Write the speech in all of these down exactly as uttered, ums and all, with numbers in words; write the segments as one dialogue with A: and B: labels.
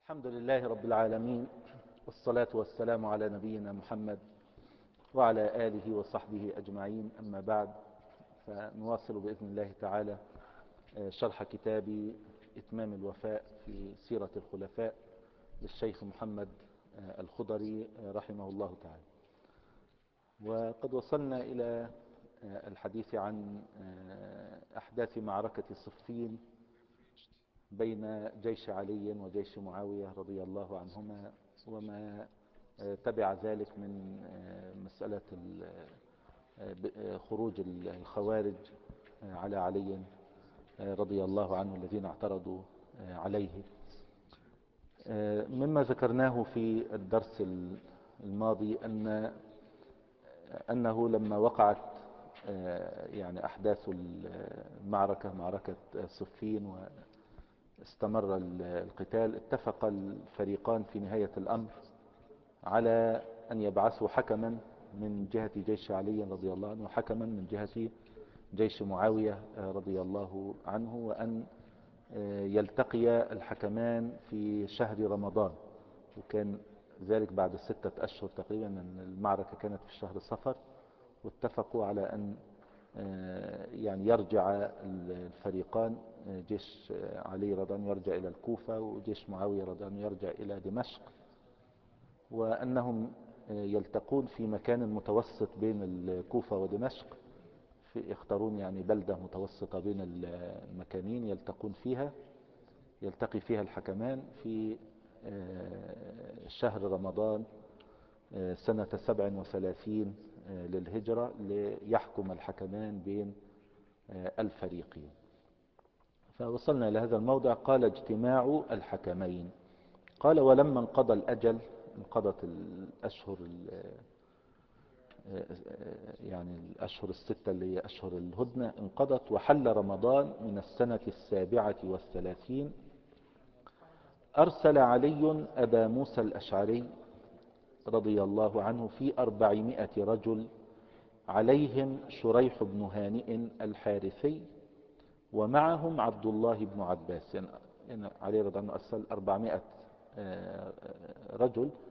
A: الحمد لله رب العالمين، والصلاة والسلام على نبينا محمد وعلى آله وصحبه أجمعين. أما بعد، فنواصل بإذن الله تعالى شرح كتاب إتمام الوفاء في سيرة الخلفاء للشيخ محمد الخضري رحمه الله تعالى. وقد وصلنا إلى الحديث عن أحداث معركة صفين بين جيش علي وجيش معاوية رضي الله عنهما، وما تبع ذلك من مسألة خروج الخوارج على علي رضي الله عنه الذين اعترضوا عليه. مما ذكرناه في الدرس الماضي أن أنه لما وقعت يعني أحداث المعركة معركة صفين واستمر القتال، اتفق الفريقان في نهاية الأمر على أن يبعثوا حكما من جهة جيش علي رضي الله عنه وحكما من جهة جيش معاوية رضي الله عنه، وأن يلتقي الحكمان في شهر رمضان. وكان ذلك بعد ستة أشهر تقريبا، أن المعركة كانت في شهر صفر، واتفقوا على أن يعني يرجع الفريقان، جيش علي رضي الله عنه يرجع إلى الكوفة وجيش معاوية رضي الله عنه يرجع إلى دمشق، وأنهم يلتقون في مكان متوسط بين الكوفة ودمشق، في يختارون يعني بلدة متوسطة بين المكانين يلتقون فيها، يلتقي فيها الحكمان في شهر رمضان سنة سبع وثلاثين للهجرة، ليحكم الحكمان بين الفريقين. فوصلنا إلى هذا الموضع. قال: اجتماع الحكمين. قال: ولما انقضى الأجل، انقضت الأشهر يعني الأشهر الستة اللي هي أشهر الهدنة انقضت، وحل رمضان من السنة السابعة والثلاثين، أرسل علي أبا موسى الأشعري رضي الله عنه في أربعمائة رجل، عليهم شريح بن هانئ الحارثي، ومعهم عبد الله بن عباس. يعني علي رضي الله عنه أرسل أربعمائة رجل،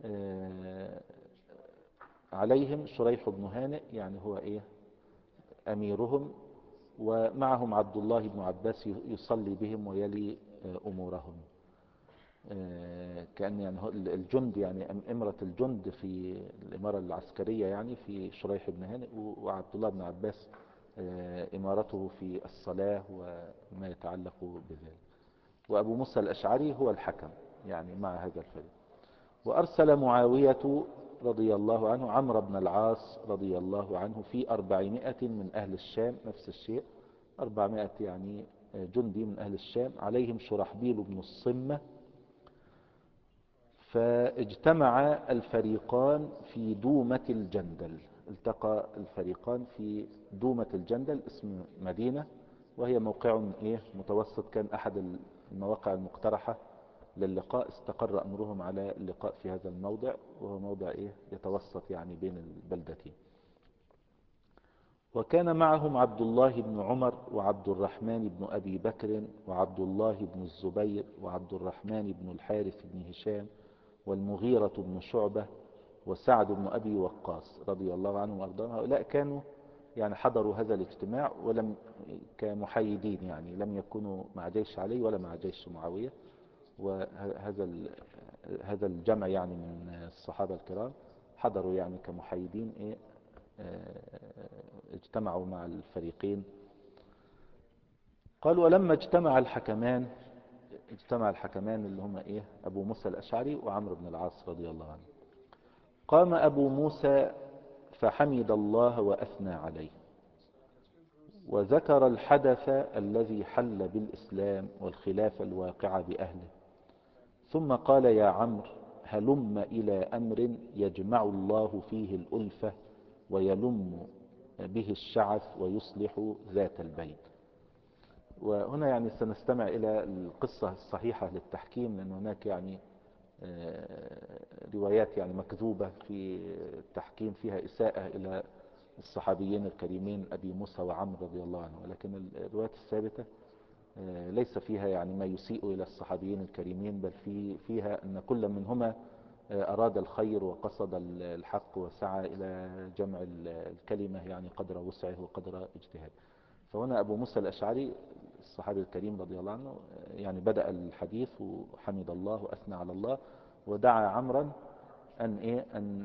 A: عليهم شريح بن هانئ يعني هو إيه أميرهم، ومعهم عبد الله بن عباس يصلي بهم ويلي أمورهم، كأن يعني الجند يعني أمرة الجند في الإمارة العسكرية يعني في شريح بن هانئ، وعبد الله بن عباس إمارته في الصلاة وما يتعلق بذلك. وأبو موسى الأشعري هو الحكم يعني مع هذا الفريق. وأرسل معاوية رضي الله عنه عمرو بن العاص رضي الله عنه في أربعمائة من أهل الشام، نفس الشيء، أربعمائة يعني جندي من أهل الشام، عليهم شرحبيل بن الصمة. فاجتمع الفريقان في دومة الجندل، التقى الفريقان في دومة الجندل، اسم مدينة، وهي موقع إيه متوسط، كان أحد المواقع المقترحة للقاء، استقر أمرهم على اللقاء في هذا الموضع، وهو موضع إيه يتوسط يعني بين البلدتين. وكان معهم عبد الله بن عمر وعبد الرحمن بن أبي بكر وعبد الله بن الزبير وعبد الرحمن بن الحارث بن هشام والمغيرة بن شعبة وسعد بن أبي وقاص رضي الله عنهم وأرضاهم. هؤلاء كانوا يعني حضروا هذا الاجتماع ولم كمحايدين، يعني لم يكونوا مع جيش علي ولا مع جيش معاوية. وهذا هذا الجمع يعني من الصحابة الكرام حضروا يعني كمحايدين، إيه اجتمعوا مع الفريقين. قال: ولما اجتمع الحكمان، اجتمع الحكمان اللي هم ايه ابو موسى الاشعري وعمرو بن العاص رضي الله عنه، قام ابو موسى فحمد الله واثنى عليه، وذكر الحدث الذي حل بالاسلام والخلافة الواقعة باهله، ثم قال: يا عمرو، هلم الى امر يجمع الله فيه الالفة ويلم به الشعث ويصلح ذات البين. وهنا يعني سنستمع إلى القصة الصحيحة للتحكيم، لأن هناك يعني روايات يعني مكذوبة في التحكيم فيها إساءة إلى الصحابيين الكريمين أبي موسى وعمرو رضي الله عنه، ولكن الروايات الثابتة ليس فيها يعني ما يسيء إلى الصحابيين الكريمين، بل في فيها أن كل منهما أراد الخير وقصد الحق وسعى إلى جمع الكلمة يعني قدر وسعه وقدر اجتهاده. فهنا أبو موسى الأشعري الصحابي الكريم رضي الله عنه يعني بدأ الحديث وحمد الله وأثنى على الله، ودعا عمرا أن إيه أن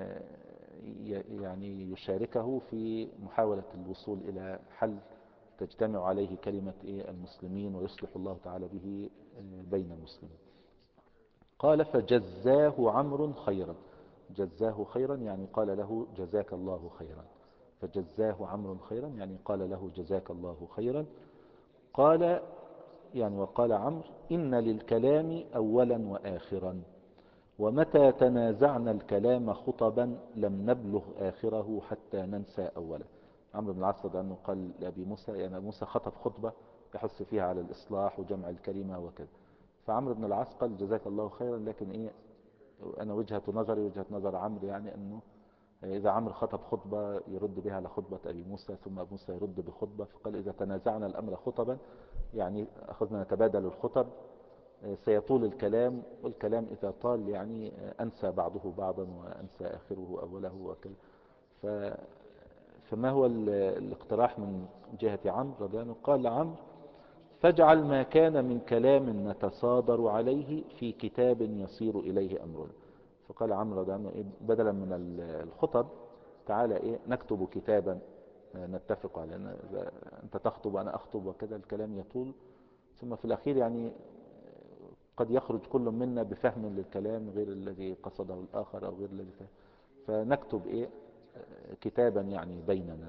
A: يعني يشاركه في محاولة الوصول إلى حل تجتمع عليه كلمة إيه المسلمين ويصلح الله تعالى به بين المسلمين. قال فجزاه عمرو خيرا. جزاه خيرا يعني قال له جزاك الله خيرا. فجزاه عمرو خيرا يعني قال له جزاك الله خيرا. قال يعني وقال عمرو إن للكلام أولا وآخرا، ومتى تنازعنا الكلام خطبا لم نبلغ آخره حتى ننسى أولا. عمرو بن العاص رضي الله عنه قال لأبي موسى يعني موسى خطب خطبة يحث فيها على الإصلاح وجمع الكلمة وكذا، فعمرو بن العاص قال جزاك الله خيرا، لكن إيه أنا وجهة نظري وجهة نظر عمرو يعني أنه إذا عمرو خطب خطبة يرد بها على خطبة أبي موسى ثم أبو موسى يرد بخطبة، فقال إذا تنازعنا الأمر خطبا يعني أخذنا نتبادل الخطب سيطول الكلام، والكلام إذا طال يعني أنسى بعضه بعضا وأنسى آخره أوله وكذا. ف... فما هو الاقتراح من جهة عمرو رضي الله عنه؟ قال عمرو فاجعل ما كان من كلام نتصادر عليه في كتاب يصير إليه أمرنا. فقال عمرو رضي الله عنه بدلا من الخطب تعالى إيه نكتب كتابا نتفق عليه، إذا أنت تخطب وأنا أخطب وكذا الكلام يطول، ثم في الأخير يعني قد يخرج كل منا بفهم للكلام غير الذي قصده الآخر أو غير الذي فهم، فنكتب إيه كتابا يعني بيننا،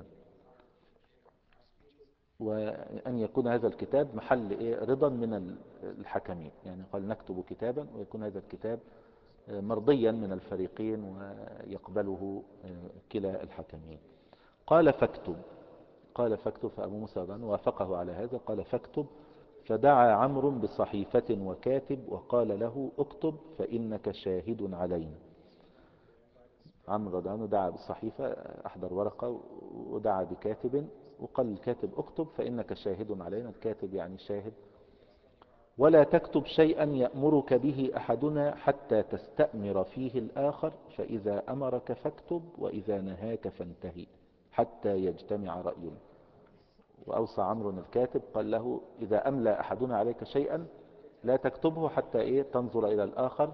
A: وأن يكون هذا الكتاب محل إيه رضا من الحكمين. يعني قال نكتب كتابا ويكون هذا الكتاب مرضيا من الفريقين ويقبله كلا الحكمين. قال فاكتب. قال فاكتب فأبو موسى وافقه على هذا. قال فاكتب. فدعا عمرو بصحيفة وكاتب وقال له اكتب فإنك شاهد علينا. عمرو رضي الله عنه دعا بالصحيفة، أحضر ورقة ودعا بكاتب وقال الكاتب اكتب فإنك شاهد علينا، الكاتب يعني شاهد، ولا تكتب شيئا يأمرك به أحدنا حتى تستأمر فيه الآخر، فإذا أمرك فاكتب وإذا نهاك فانتهي حتى يجتمع رأينا. وأوصى عمرو الكاتب قال له إذا أملى أحدنا عليك شيئا لا تكتبه حتى إيه تنظر إلى الآخر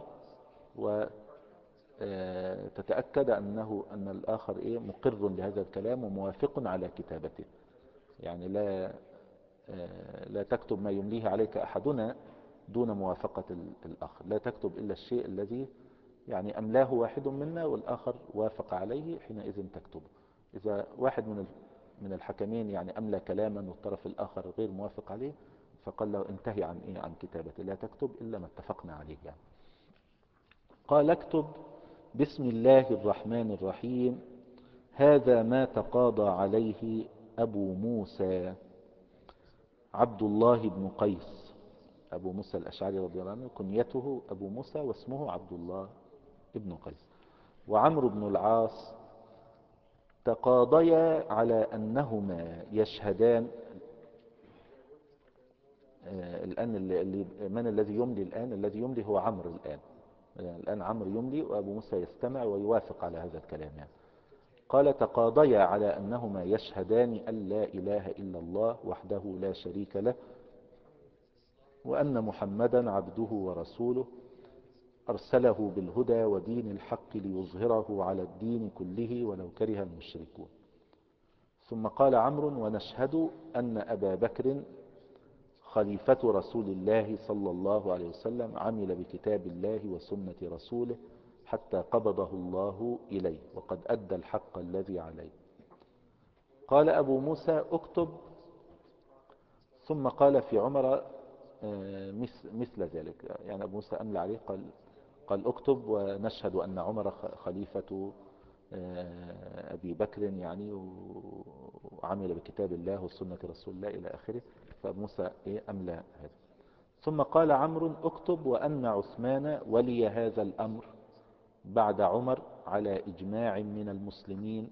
A: وتتأكد أنه أن الآخر إيه مقر لهذا الكلام وموافق على كتابته. يعني لا لا تكتب ما يمليه عليك أحدنا دون موافقة الآخر، لا تكتب إلا الشيء الذي يعني أملاه واحد منا والآخر وافق عليه حينئذ تكتبه. إذا واحد من من الحكمين يعني أملى كلاما والطرف الآخر غير موافق عليه فقال له انتهي عن إيه عن كتابته، لا تكتب إلا ما اتفقنا عليه يعني. قال اكتب بسم الله الرحمن الرحيم هذا ما تقاضى عليه أبو موسى عبد الله بن قيس. أبو موسى الأشعري رضي الله عنه كنيته أبو موسى واسمه عبد الله بن قيس. وعمرو بن العاص تقاضيا على أنهما يشهدان. آه الآن اللي من الذي يملي الآن؟ الذي يملي هو عمرو الآن. يعني الآن عمرو يملي وأبو موسى يستمع ويوافق على هذا الكلام يعني. قال تقاضيا على أنهما يشهدان أن لا إله إلا الله وحده لا شريك له وأن محمدا عبده ورسوله أرسله بالهدى ودين الحق ليظهره على الدين كله ولو كره المشركون. ثم قال عمرو ونشهد أن أبا بكر خليفة رسول الله صلى الله عليه وسلم عمل بكتاب الله وسنة رسوله حتى قبضه الله إليه وقد أدى الحق الذي عليه. قال أبو موسى اكتب. ثم قال في عمر مثل ذلك، يعني أبو موسى أملى عليه قال قال اكتب ونشهد أن عمر خليفة أبي بكر يعني وعمل بكتاب الله وسنة رسول الله إلى آخره. فأبو موسى أملى هذا. ثم قال عمرو اكتب وأن عثمان ولي هذا الأمر بعد عمر على إجماع من المسلمين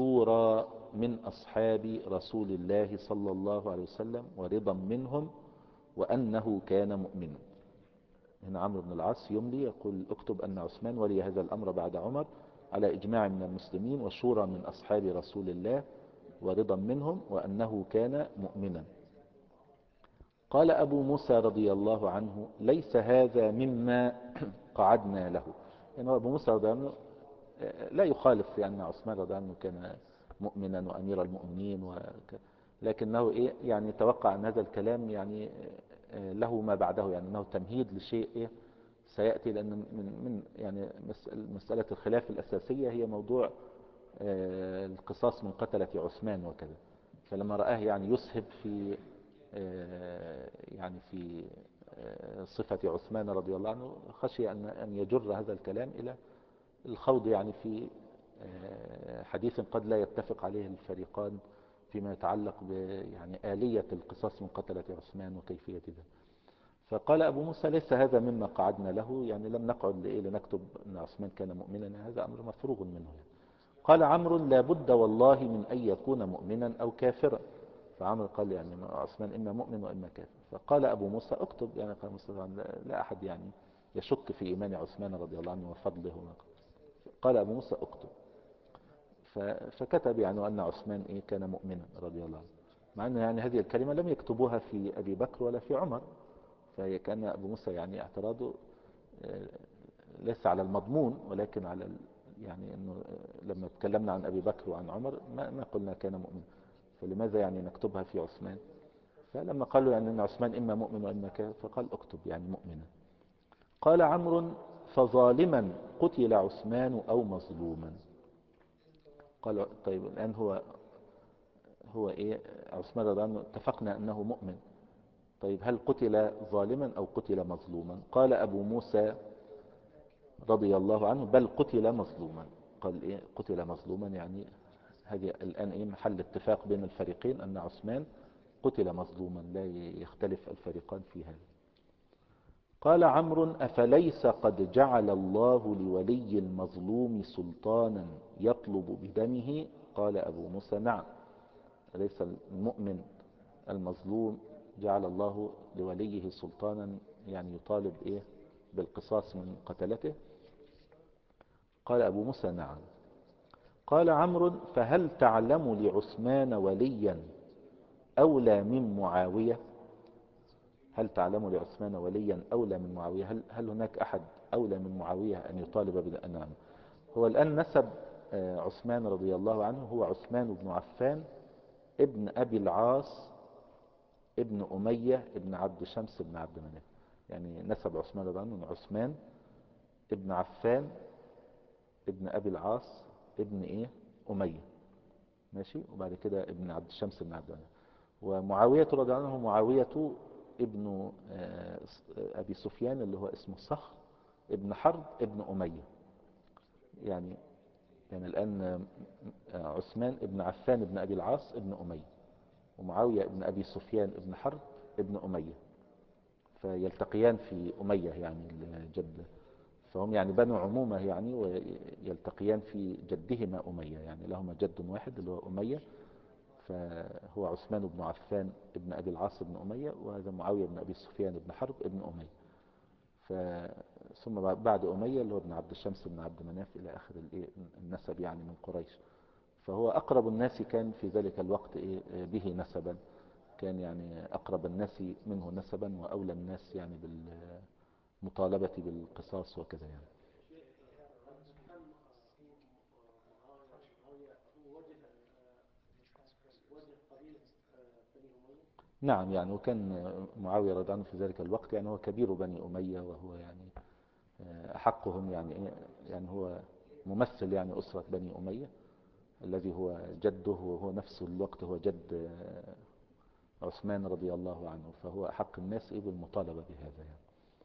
A: وشورى من أصحاب رسول الله صلى الله عليه وسلم ورضا منهم وأنه كان مؤمنا. هنا عمرو بن العاص يملي يقول اكتب أن عثمان ولي هذا الأمر بعد عمر على إجماع من المسلمين وشورى من أصحاب رسول الله ورضا منهم، وأنه كان مؤمنا. قال أبو موسى رضي الله عنه ليس هذا مما قعدنا له. يعني أبو موسى رضي الله عنه لا يخالف في أن عثمان رضي الله عنه كان مؤمنا وأمير المؤمنين وك... لكنه إيه يعني توقع أن هذا الكلام يعني له ما بعده، يعني أنه تمهيد لشيء إيه سيأتي، لأن من, من يعني مسألة الخلاف الأساسية هي موضوع القصاص من قتلة عثمان وكذا. فلما رآه يعني يسهب في يعني في صفة عثمان رضي الله عنه خشي أن أن يجر هذا الكلام إلى الخوض يعني في حديث قد لا يتفق عليه الفريقان فيما يتعلق ب يعني آلية القصاص من قتلة عثمان وكيفية ذلك. فقال أبو موسى ليس هذا مما قعدنا له، يعني لم نقعد لنكتب أن عثمان كان مؤمنا، هذا أمر مفروغ منه يعني. قال عمرو لا بد والله من أن يكون مؤمنا أو كافرا. فعمرو قال يعني عثمان إما مؤمن وإما كافر. فقال أبو موسى اكتب، يعني قال موسى لا أحد يعني يشك في إيمان عثمان رضي الله عنه وفضله. قال أبو موسى اكتب. فكتب يعني أن عثمان إيه كان مؤمنا رضي الله عنه، مع أن يعني هذه الكلمة لم يكتبوها في أبي بكر ولا في عمر. فهي كان أبو موسى يعني اعتراضه ليس على المضمون ولكن على يعني أنه لما تكلمنا عن أبي بكر وعن عمر ما, ما قلنا كان مؤمن، فلماذا يعني نكتبها في عثمان؟ فلما قالوا يعني أن عثمان إما مؤمن وإما كافر فقال اكتب يعني مؤمنا. قال عمرو فظالما قتل عثمان أو مظلوما. قال طيب الآن هو هو إيه عثمان رضي الله عنه اتفقنا أنه مؤمن، طيب هل قتل ظالما أو قتل مظلوما؟ قال أبو موسى رضي الله عنه بل قتل مظلوما. قال إيه قتل مظلوما، يعني هذه الآن إيه محل اتفاق بين الفريقين أن عثمان قتل مظلوما، لا يختلف الفريقان في هذا. قال عمرو أفليس قد جعل الله لولي المظلوم سلطانا يطلب بدمه؟ قال أبو موسى نعم، ليس المؤمن المظلوم جعل الله لوليه سلطانا يعني يطالب إيه بالقصاص من قتلته؟ قال أبو موسى نعم. قال عمرو فهل تعلم لعثمان وليا أولى من معاوية؟ هل تعلم لعثمان وليا أولى من معاوية؟ هل, هل هناك أحد أولى من معاوية أن يطالب بالأنام؟ هو الآن نسب عثمان رضي الله عنه هو عثمان بن عفان ابن أبي العاص ابن أمية ابن عبد شمس ابن عبد مناف. يعني نسب عثمان رضي الله عنه عثمان ابن عفان ابن أبي العاص ابن إيه أمية، ماشي، وبعد كده ابن عبد الشمس ابن عبد مناف. ومعاوية رضي الله عنه معاوية ابن أبي سفيان اللي هو اسمه صخر ابن حرب ابن أمية. يعني يعني الآن عثمان ابن عفان ابن أبي العاص ابن أمية، ومعاوية ابن أبي سفيان ابن حرب ابن أمية، فيلتقيان في أمية يعني الجد، فهم يعني بنو عمومة يعني، ويلتقيان في جدهما أمية، يعني لهما جد واحد اللي هو أمية. فهو عثمان بن عفان ابن أبي العاص ابن أمية، وهذا معاوية بن أبي سفيان ابن حرب ابن أمية. ف... ثم بعد أمية اللي هو ابن عبد الشمس ابن عبد مناف إلى آخر النسب يعني من قريش. فهو أقرب الناس كان في ذلك الوقت به نسبا، كان يعني أقرب الناس منه نسبا وأولى الناس يعني بالمطالبة بالقصاص وكذا يعني. نعم يعني وكان معاوية رضي الله عنه في ذلك الوقت يعني هو كبير بني أمية، وهو يعني أحقهم يعني يعني هو ممثل يعني أسرة بني أمية الذي هو جده، وهو نفس الوقت هو جد عثمان رضي الله عنه، فهو أحق الناس إيه بالمطالبة بهذا يعني.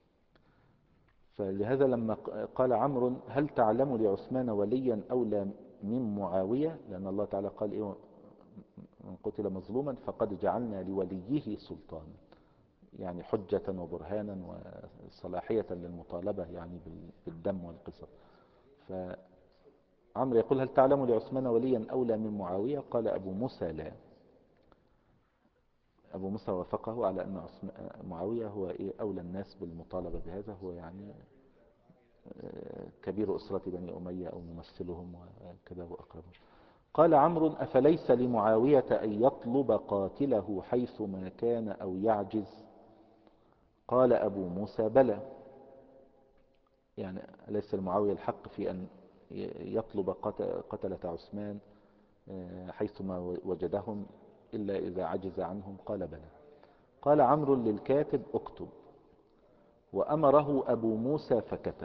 A: فلهذا لما قال عمرو هل تعلم لعثمان وليا أولى من معاوية، لأن الله تعالى قال إيه من قتل مظلوما فقد جعلنا لوليه سلطانا، يعني حجة وبرهانا وصلاحية للمطالبة يعني بالدم والقصاص. فعمرو يقول هل تعلم لعثمان وليا أولى من معاوية؟ قال أبو موسى لا. أبو موسى وافقه على أن معاوية هو إيه أولى الناس بالمطالبة بهذا، هو يعني كبير أسرة بني أمية أو ممثلهم وكذا وأقربهم. قال عمرو: أفليس لمعاوية أن يطلب قاتله حيث ما كان أو يعجز؟ قال أبو موسى: بلى. يعني ليس لمعاوية الحق في أن يطلب قتلة عثمان حيثما وجدهم إلا إذا عجز عنهم؟ قال: بلى. قال عمرو للكاتب: اكتب. وأمره أبو موسى فكتب.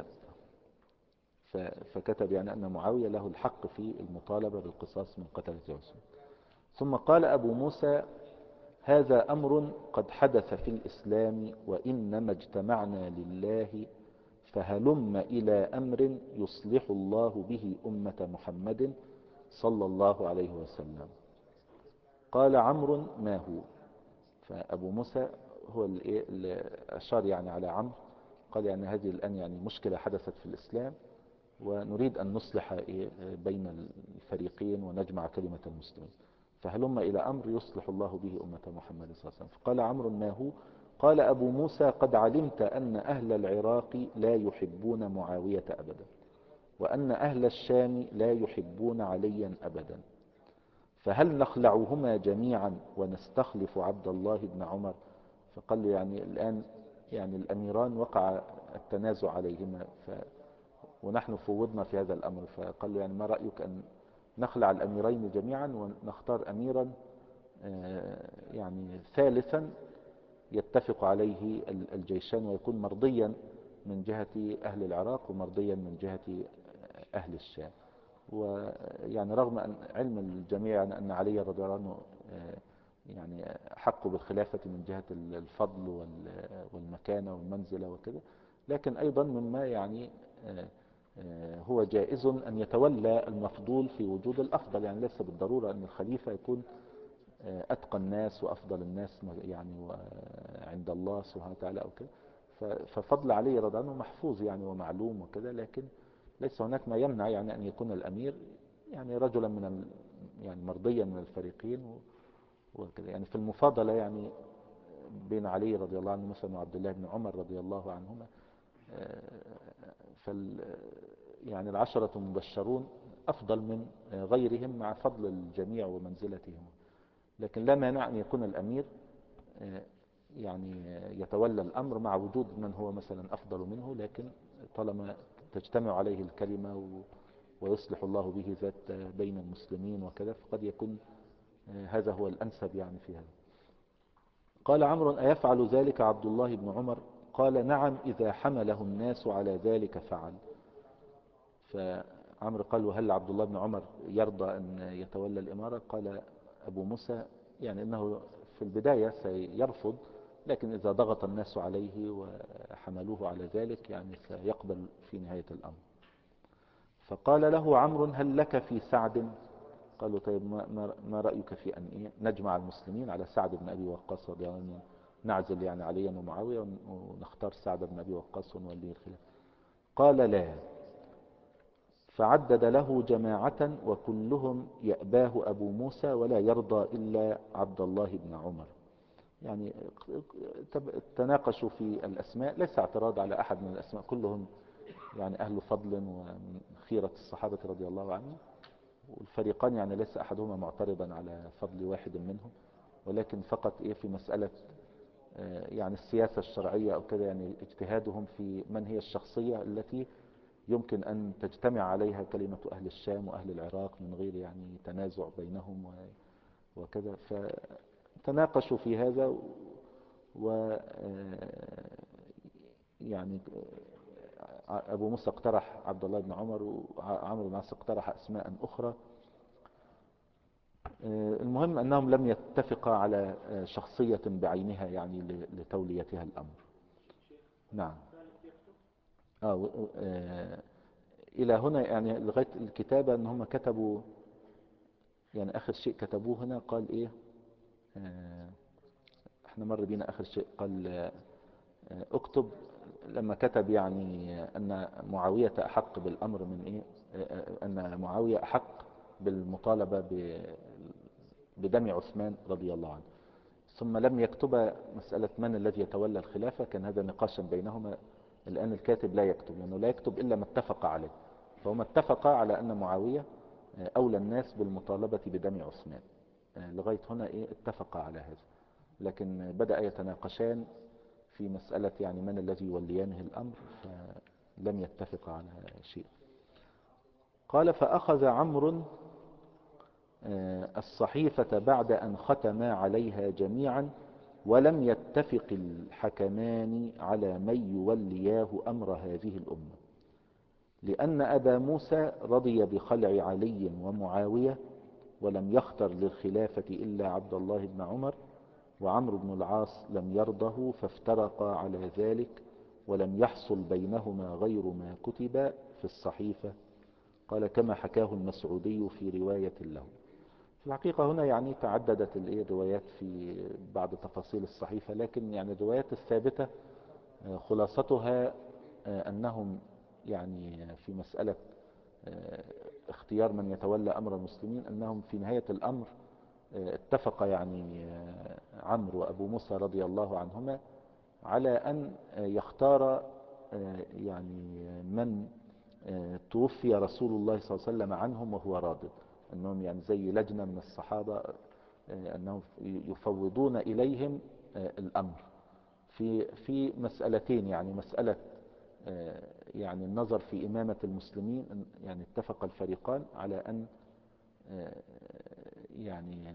A: فكتب يعني أن معاوية له الحق في المطالبة بالقصاص من قتلة عثمان. ثم قال أبو موسى: هذا أمر قد حدث في الإسلام، وإنما اجتمعنا لله، فهلم إلى أمر يصلح الله به أمة محمد صلى الله عليه وسلم. قال عمرو: ما هو؟ فأبو موسى هو اللي أشار يعني على عمرو، قال يعني هذه الآن يعني مشكلة حدثت في الإسلام، ونريد أن نصلح بين الفريقين ونجمع كلمة المسلمين، فهلم إلى أمر يصلح الله به أمة محمد صلى الله عليه وسلم. فقال عمرو: ما هو؟ قال أبو موسى: قد علمت أن أهل العراق لا يحبون معاوية أبدا، وأن أهل الشام لا يحبون عليا أبدا، فهل نخلعهما جميعا ونستخلف عبد الله بن عمر؟ فقال له يعني الآن يعني الأميران وقع التنازع عليهما، ف ونحن فوضنا في هذا الأمر، فقال له يعني ما رأيك أن نخلع الأميرين جميعا ونختار أميرا يعني ثالثا يتفق عليه الجيشان، ويكون مرضيا من جهة أهل العراق ومرضيا من جهة أهل الشام. ويعني رغم أن علم الجميع أن علي رضي الله عنه يعني حق بالخلافة من جهة الفضل والمكانة والمنزلة وكذا، لكن أيضا مما يعني هو جائز أن يتولى المفضول في وجود الأفضل، يعني ليس بالضرورة أن الخليفة يكون أتقى الناس وأفضل الناس يعني عند الله سبحانه وتعالى أو كده، ففضل علي رضي الله عنه محفوظ يعني ومعلوم وكذا، لكن ليس هناك ما يمنع يعني أن يكون الأمير يعني رجلا من يعني مرضيا من الفريقين وكذا. يعني في المفاضلة يعني بين علي رضي الله عنه مثلا وعبد الله بن عمر رضي الله عنهما، فال يعني العشرة المبشرون أفضل من غيرهم مع فضل الجميع ومنزلتهم، لكن لا مانع أن يكون الأمير يعني يتولى الأمر مع وجود من هو مثلا أفضل منه، لكن طالما تجتمع عليه الكلمة ويصلح الله به ذات بين المسلمين وكذا، فقد يكون هذا هو الأنسب يعني في هذا. قال عمرو: أيفعل ذلك عبد الله بن عمر؟ قال: نعم، إذا حمله الناس على ذلك فعل. فعمرو قال: وهل عبد الله بن عمر يرضى أن يتولى الإمارة؟ قال أبو موسى: يعني إنه في البداية سيرفض، لكن إذا ضغط الناس عليه وحملوه على ذلك يعني سيقبل في نهاية الأمر. فقال له عمرو: هل لك في سعد؟ قال له: طيب ما, ما رأيك في أن إيه نجمع المسلمين على سعد بن أبي وقاص رضي الله عنه، نعزل يعني عليا ومعاوية ونختار سعد بن أبي وقاص ونوليه الخلافة؟ قال: لا. فعدد له جماعة وكلهم يأباه أبو موسى ولا يرضى إلا عبد الله بن عمر. يعني تناقشوا في الأسماء، ليس اعتراض على أحد من الأسماء، كلهم يعني أهل فضل ومن خيرة الصحابة رضي الله عنهم، والفريقان يعني ليس أحدهما معترضا على فضل واحد منهم، ولكن فقط إيه في مسألة يعني السياسة الشرعية أو كذا، يعني اجتهادهم في من هي الشخصية التي يمكن أن تجتمع عليها كلمة أهل الشام وأهل العراق من غير يعني تنازع بينهم وكذا. فتناقشوا في هذا، و يعني أبو موسى اقترح عبد الله بن عمر، وعمرو بن العاص اقترح أسماء أخرى. المهم أنهم لم يتفقا على شخصية بعينها يعني لتوليتها الأمر. نعم. آه آه إلى هنا يعني لغاية الكتابة أن هم كتبوا يعني آخر شيء كتبوه هنا قال إيه آه احنا مر بينا آخر شيء قال آه اكتب لما كتب يعني أن معاوية أحق بالأمر من إيه آه أن معاوية أحق بالمطالبة بدم عثمان رضي الله عنه. ثم لم يكتب مسألة من الذي يتولى الخلافة، كان هذا نقاشا بينهما. الآن الكاتب لا يكتب، لأنه لا يكتب إلا ما اتفق عليه. فهما اتفقا على أن معاوية أولى الناس بالمطالبة بدم عثمان. لغاية هنا إيه اتفقا على هذا، لكن بدأ يتناقشان في مسألة يعني من الذي يوليانه الأمر، فلم يتفق على شيء. قال: فأخذ عمرو الصحيفة بعد أن ختما عليها جميعا، ولم يتفق الحكمان على من يولياه أمر هذه الأمة، لأن أبا موسى رضي بخلع علي ومعاوية، ولم يختر للخلافة إلا عبد الله بن عمر، وعمرو بن العاص لم يرضه، فافترقا على ذلك، ولم يحصل بينهما غير ما كتب في الصحيفة. قال: كما حكاه المسعودي في رواية له. في الحقيقة هنا يعني تعددت الروايات في بعض تفاصيل الصحيفة، لكن يعني الروايات الثابتة خلاصتها أنهم يعني في مسألة اختيار من يتولى أمر المسلمين، أنهم في نهاية الأمر اتفق يعني عمرو وأبو موسى رضي الله عنهما على أن يختار يعني من توفي رسول الله صلى الله عليه وسلم عنهم وهو راض، أنهم يعني زي لجنة من الصحابة، أنهم يفوضون إليهم الأمر في في مسألتين. يعني مسألة يعني النظر في إمامة المسلمين، يعني اتفق الفريقان على أن يعني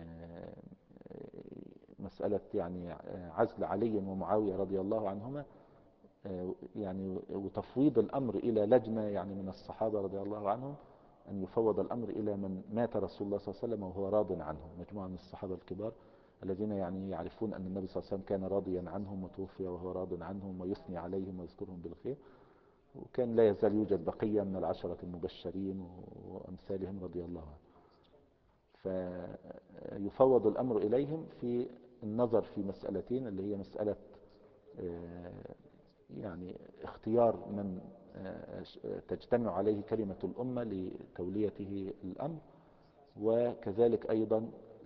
A: مسألة يعني عزل علي ومعاوية رضي الله عنهما، يعني وتفويض الأمر إلى لجنة يعني من الصحابة رضي الله عنهم، أن يفوض الأمر إلى من مات رسول الله صلى الله عليه وسلم وهو راض عنهم، مجموعة من الصحابة الكبار الذين يعني يعرفون أن النبي صلى الله عليه وسلم كان راضيا عنهم وتوفي وهو راض عنهم ويثني عليهم ويذكرهم بالخير. وكان لا يزال يوجد بقية من العشرة المبشرين وأمثالهم رضي الله عنهم، فيفوض الأمر إليهم في النظر في مسألتين، اللي هي مسألة يعني اختيار من تجتمع عليه كلمة الأمة لتوليته الأمر، وكذلك أيضا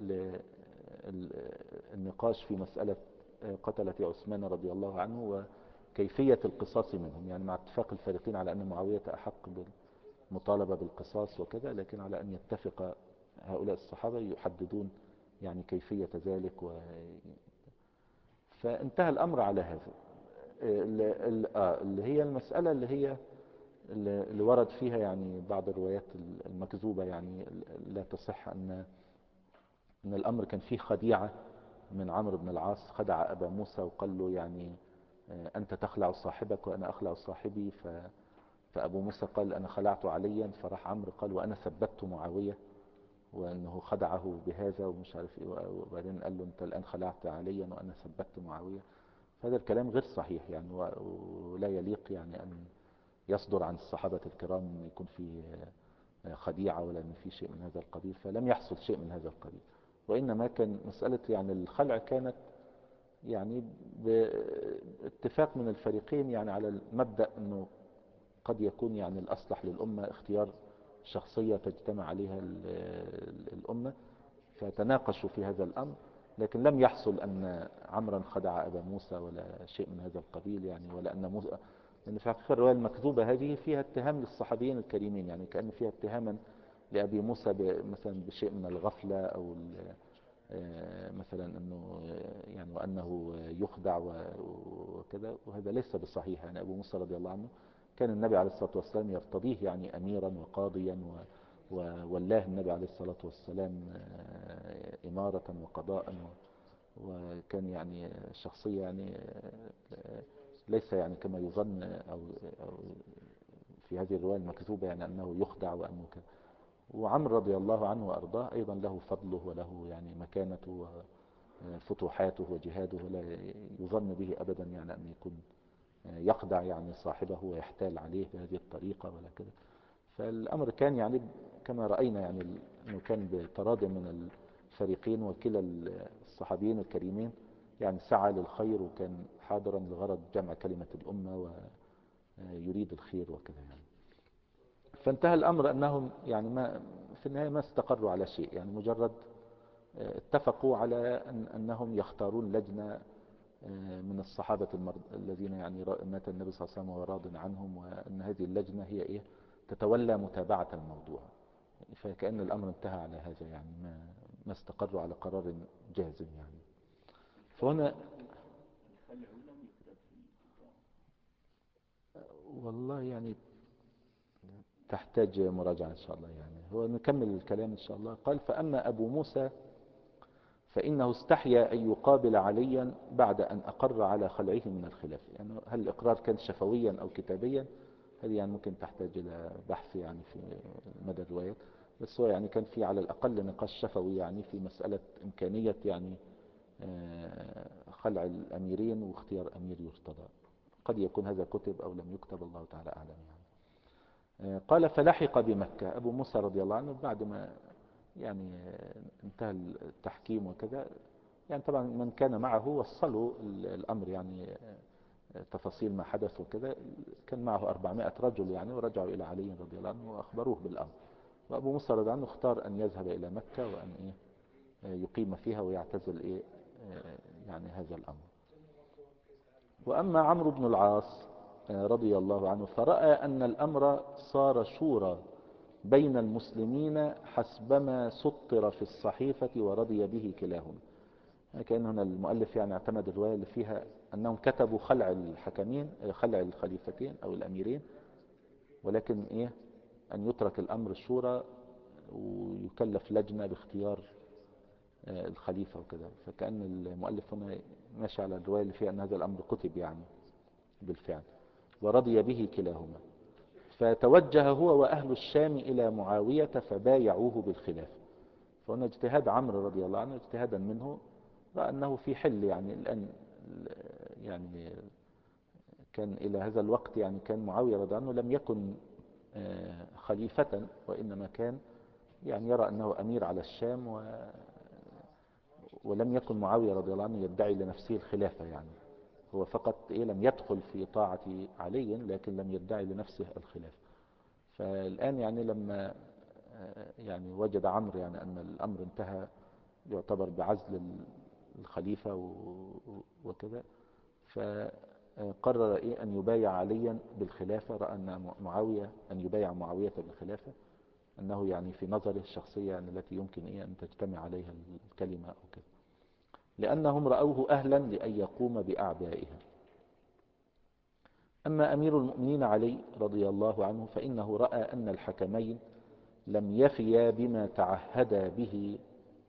A: النقاش في مسألة قتلة عثمان رضي الله عنه وكيفية القصاص منهم، يعني مع اتفاق الفريقين على أن معاوية أحق بالمطالبة بالقصاص وكذا، لكن على أن يتفق هؤلاء الصحابة يحددون يعني كيفية ذلك و... فانتهى الأمر على هذا. اللي هي المسألة اللي هي اللي ورد فيها يعني بعض الروايات المكذوبة، يعني لا تصح، أن أن الأمر كان فيه خديعة من عمرو بن العاص، خدع أبا موسى وقال له يعني أنت تخلع صاحبك وأنا أخلع صاحبي، ف فأبو موسى قال أنا خلعت عليا، فراح عمرو قال وأنا ثبت معاوية، وأنه خدعه بهذا ومش عارف إيه، وبعدين قال له أنت الآن خلعت عليا وأنا ثبت معاوية. هذا الكلام غير صحيح يعني، ولا يليق يعني أن يصدر عن الصحابة الكرام أن يكون في خديعة ولا أن في شيء من هذا القبيل، فلم يحصل شيء من هذا القبيل. وإنما كان مسألة يعني الخلع كانت يعني باتفاق من الفريقين، يعني على المبدأ أنه قد يكون يعني الأصلح للأمة اختيار شخصية تجتمع عليها الأمة، فتناقشوا في هذا الأمر، لكن لم يحصل أن عمرا خدع أبا موسى ولا شيء من هذا القبيل يعني، ولا أن موسى، لأن في حقيقة الرواية المكذوبة هذه فيها اتهام للصحابيين الكريمين، يعني كأن فيها اتهاما لأبي موسى مثلا بشيء من الغفلة أو مثلا أنه يعني وأنه يخدع وكذا، وهذا ليس بصحيح. يعني أبو موسى رضي الله عنه كان النبي عليه الصلاة والسلام يرتضيه يعني أميرا وقاضيا، وولاه النبي عليه الصلاة والسلام إمارة وقضاء، وكان يعني شخصية يعني ليس يعني كما يظن أو, أو في هذه الرواية المكذوبة يعني أنه يخدع وأنه كذا. وعمر رضي الله عنه وأرضاه أيضا له فضله وله يعني مكانته وفتوحاته وجهاده، ولا يظن به أبدا يعني أن يكون يخدع يعني صاحبه ويحتال عليه بهذه الطريقة ولا كذا. فالأمر كان يعني كما رأينا يعني أنه كان بتراض من الفريقين، وكلا الصحابيين الكريمين يعني سعى للخير وكان حاضرا لغرض جمع كلمة الأمة ويريد الخير وكذا يعني. فانتهى الأمر أنهم يعني ما في النهاية ما استقروا على شيء، يعني مجرد اتفقوا على أن أنهم يختارون لجنة من الصحابة المرض الذين يعني مات النبي صلى الله عليه وسلم وهو راض عنهم، وأن هذه اللجنة هي إيه تتولى متابعة الموضوع. فكأن الأمر انتهى على هذا، يعني ما ما استقروا على قرار جازم يعني. فهنا والله يعني تحتاج مراجعة إن شاء الله. يعني هو نكمل الكلام إن شاء الله. قال: فأما أبو موسى فإنه استحيا أن يقابل عليا بعد أن أقر على خلعه من الخلافة. يعني هل الإقرار كان شفويا أو كتابيا؟ هذه يعني ممكن تحتاج إلى بحث يعني في مدى الروايات، بس هو يعني كان في على الأقل نقاش شفوي يعني في مسألة إمكانية يعني خلع الأميرين واختيار أمير يرتضى. قد يكون هذا كتب أو لم يكتب، الله تعالى أعلم يعني. قال: فلحق بمكة أبو موسى رضي الله عنه بعد ما يعني انتهى التحكيم وكذا. يعني طبعا من كان معه وصلوا الأمر يعني تفاصيل ما حدث وكذا. كان معه أربعمائة رجل يعني، ورجعوا إلى علي رضي الله عنه وأخبروه بالأمر. وأبو موسى رضي الله عنه اختار أن يذهب إلى مكة وأن إيه يقيم فيها ويعتزل إيه يعني هذا الأمر. وأما عمرو بن العاص رضي الله عنه فرأى أن الأمر صار شورى بين المسلمين حسبما سطر في الصحيفة ورضي به كلاهما. كأن هنا المؤلف يعني اعتمد الرواية اللي فيها أنهم كتبوا خلع الحكمين، خلع الخليفتين أو الأميرين، ولكن إيه أن يترك الأمر الشورى ويكلف لجنة باختيار الخليفة وكذا. فكأن المؤلف هنا ماشي على الرواية اللي فيها أن هذا الأمر كتب يعني بالفعل. ورضي به كلاهما. فتوجه هو وأهل الشام إلى معاوية فبايعوه بالخلافة. فهنا اجتهاد عمرو رضي الله عنه اجتهادا منه، رأى أنه في حل يعني الآن يعني كان إلى هذا الوقت يعني كان معاوية رضي الله عنه لم يكن خليفة، وإنما كان يعني يرى أنه أمير على الشام، و ولم يكن معاوية رضي الله عنه يدعي لنفسه الخلافة. يعني هو فقط إيه لم يدخل في طاعة علي، لكن لم يدعي لنفسه الخلافة. فالآن يعني لما يعني وجد عمرو يعني أن الأمر انتهى يعتبر بعزل الخليفة وكذا، فقرر إيه أن يبايع عليا بالخلافة. رأى أن معاوية أن يبايع معاوية بالخلافة أنه يعني في نظره الشخصية يعني التي يمكن إيه أن تجتمع عليها الكلمة أو كذا، لأنهم رأوه أهلا لأن يقوم بأعبائها. أما أمير المؤمنين علي رضي الله عنه فإنه رأى أن الحكمين لم يفيا بما تعهدا به.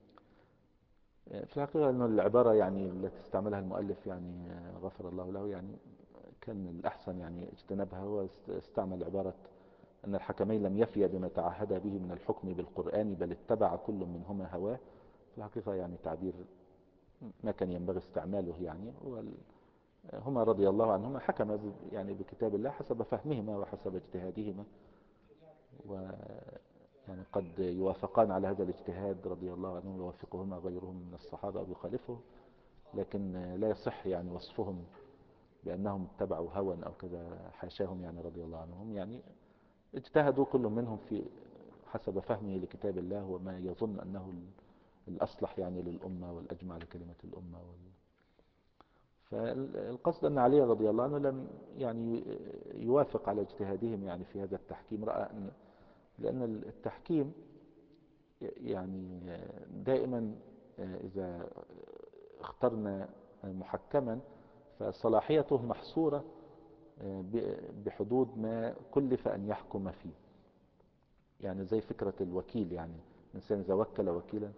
A: في الحقيقة أن العبارة يعني التي استعملها المؤلف يعني غفر الله له يعني كان الأحسن يعني اجتنابها. هو استعمل عبارة أن الحكمين لم يفيا بما تعهدا به من الحكم بالقرآن بل اتبع كل منهما هواه. في الحقيقة يعني تعبير ما كان ينبغي استعماله. يعني هما رضي الله عنهما حكم يعني بكتاب الله حسب فهمهما وحسب اجتهادهما، و يعني قد يوافقان على هذا الاجتهاد رضي الله عنهم، يوافقهما غيرهم من الصحابة أو يخالفه، لكن لا يصح يعني وصفهم بأنهم اتبعوا هوى أو كذا، حاشاهم يعني رضي الله عنهم. يعني اجتهدوا كل منهم في حسب فهمه لكتاب الله وما يظن أنه الأصلح يعني للأمة والأجمع لكلمة الأمة وال... فالقصد أن علي رضي الله عنه لم يعني يوافق على اجتهادهم يعني في هذا التحكيم. رأى أن لأن التحكيم يعني دائما إذا اخترنا محكما فصلاحيته محصورة بحدود ما كلف أن يحكم فيه. يعني زي فكرة الوكيل، يعني الإنسان إذا وكل وكيلا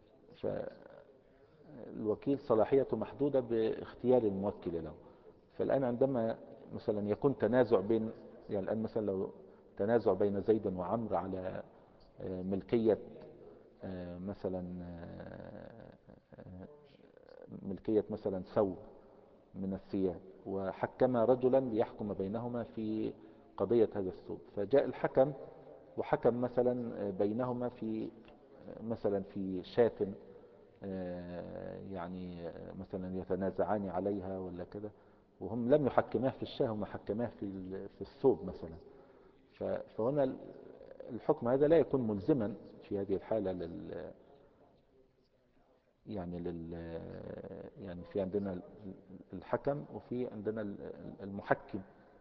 A: فالوكيل صلاحيته محدودة باختيار الموكل له. فالآن عندما مثلا يكون تنازع بين يعني الآن مثلا لو تنازع بين زيد وعمر على ملكية مثلا ملكية مثلا ثوب من الثياب، وحكم رجلا ليحكم بينهما في قضية هذا الثوب، فجاء الحكم وحكم مثلا بينهما في مثلا في شاة يعني مثلا يتنازعان عليها ولا كذا، وهم لم يحكماه في الشاة، هم حكماه في في الثوب مثلا. فهنا الحكم هذا لا يكون ملزما في هذه الحالة لل يعني لل يعني في عندنا الحكم وفي عندنا المحكم.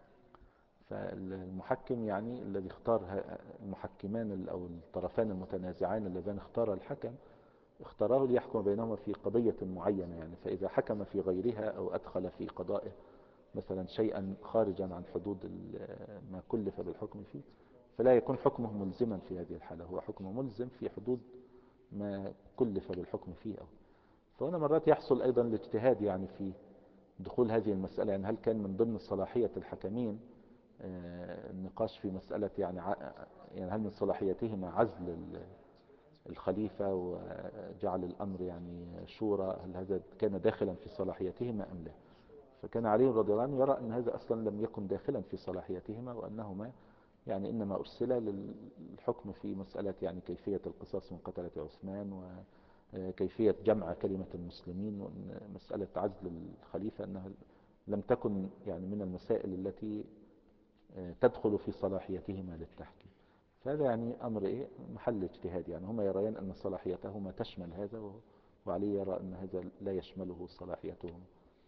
A: فالمحكم يعني الذي اختار المحكمان أو الطرفان المتنازعان اللذان اختار الحكم، اختاره ليحكم بينهما في قضية معينة يعني. فإذا حكم في غيرها أو أدخل في قضائه مثلا شيئا خارجا عن حدود ما كلف بالحكم فيه، فلا يكون حكمه ملزما في هذه الحالة، هو حكم ملزم في حدود ما كلف بالحكم فيه. أو فهنا مرات يحصل أيضا الاجتهاد يعني في دخول هذه المسألة، يعني هل كان من ضمن صلاحية الحكمين النقاش في مسألة يعني يعني هل من صلاحيتهما عزل الخليفة وجعل الأمر يعني شورى، هل هذا كان داخلا في صلاحيتهما أم لا؟ فكان علي رضي الله عنه يرى أن هذا أصلا لم يكن داخلا في صلاحيتهما، وأنهما يعني إنما أرسل للحكم في مسألة يعني كيفية القصاص من قتلة عثمان، وكيفية جمع كلمة المسلمين، وأن مسألة عزل الخليفة أنها لم تكن يعني من المسائل التي تدخل في صلاحيتهما للتحكيم. فهذا يعني أمر إيه محل اجتهاد، يعني هما يريان أن صلاحيتهما تشمل هذا، وعلي يرى أن هذا لا يشمله صلاحيتهما.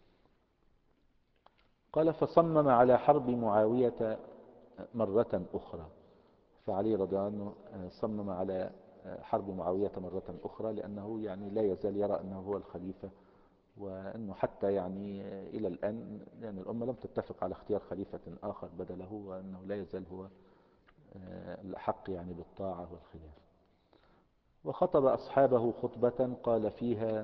A: قال فصمم على حرب معاوية مرة أخرى. فعلي رضي الله عنه صمم على حرب معاوية مرة أخرى، لأنه يعني لا يزال يرى أنه هو الخليفة، وأنه حتى يعني إلى الآن لأن الأمة لم تتفق على اختيار خليفة آخر بدله، وأنه لا يزال هو الأحق يعني بالطاعة والخلافة. وخطب أصحابه خطبة قال فيها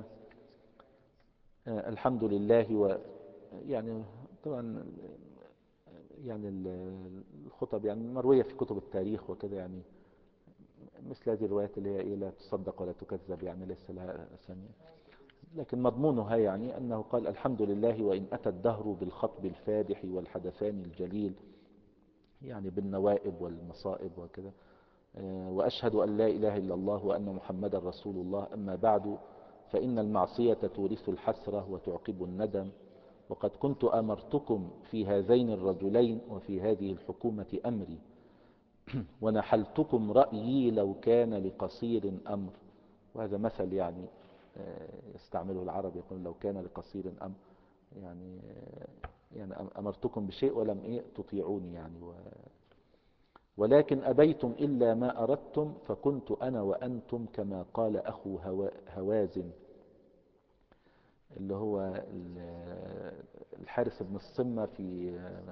A: الحمد لله. و يعني طبعا يعني الخطب يعني مروية في كتب التاريخ وكذا، يعني مثل هذه الروايات اللي هي إيه لا تصدق ولا تكذب، يعني ليس لها أسامي، لكن مضمونها يعني أنه قال الحمد لله وإن أتى الدهر بالخطب الفادح والحدثان الجليل، يعني بالنوائب والمصائب وكذا. وأشهد أن لا إله إلا الله وأن محمدا رسول الله. أما بعد، فإن المعصية تورث الحسرة وتعقب الندم، وقد كنت أمرتكم في هذين الرجلين وفي هذه الحكومة أمري، ونحلتكم رأيي لو كان لقصير أمر. وهذا مثل يعني يستعمله العرب، يقول لو كان لقصير أمر، يعني يعني أمرتكم بشيء ولم إيه تطيعوني يعني. و ولكن أبيتم إلا ما أردتم، فكنت أنا وأنتم كما قال أخو هوازن اللي هو الحارس بن الصمة في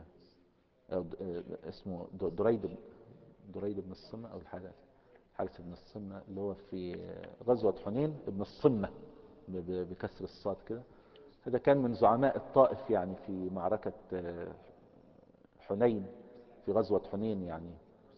A: اسمه دريد دريد بن الصمة أو الحارس بن الصمة اللي هو في غزوة حنين، ابن الصمة بكسر الصاد كده. هذا كان من زعماء الطائف يعني في معركة حنين، في غزوة حنين يعني.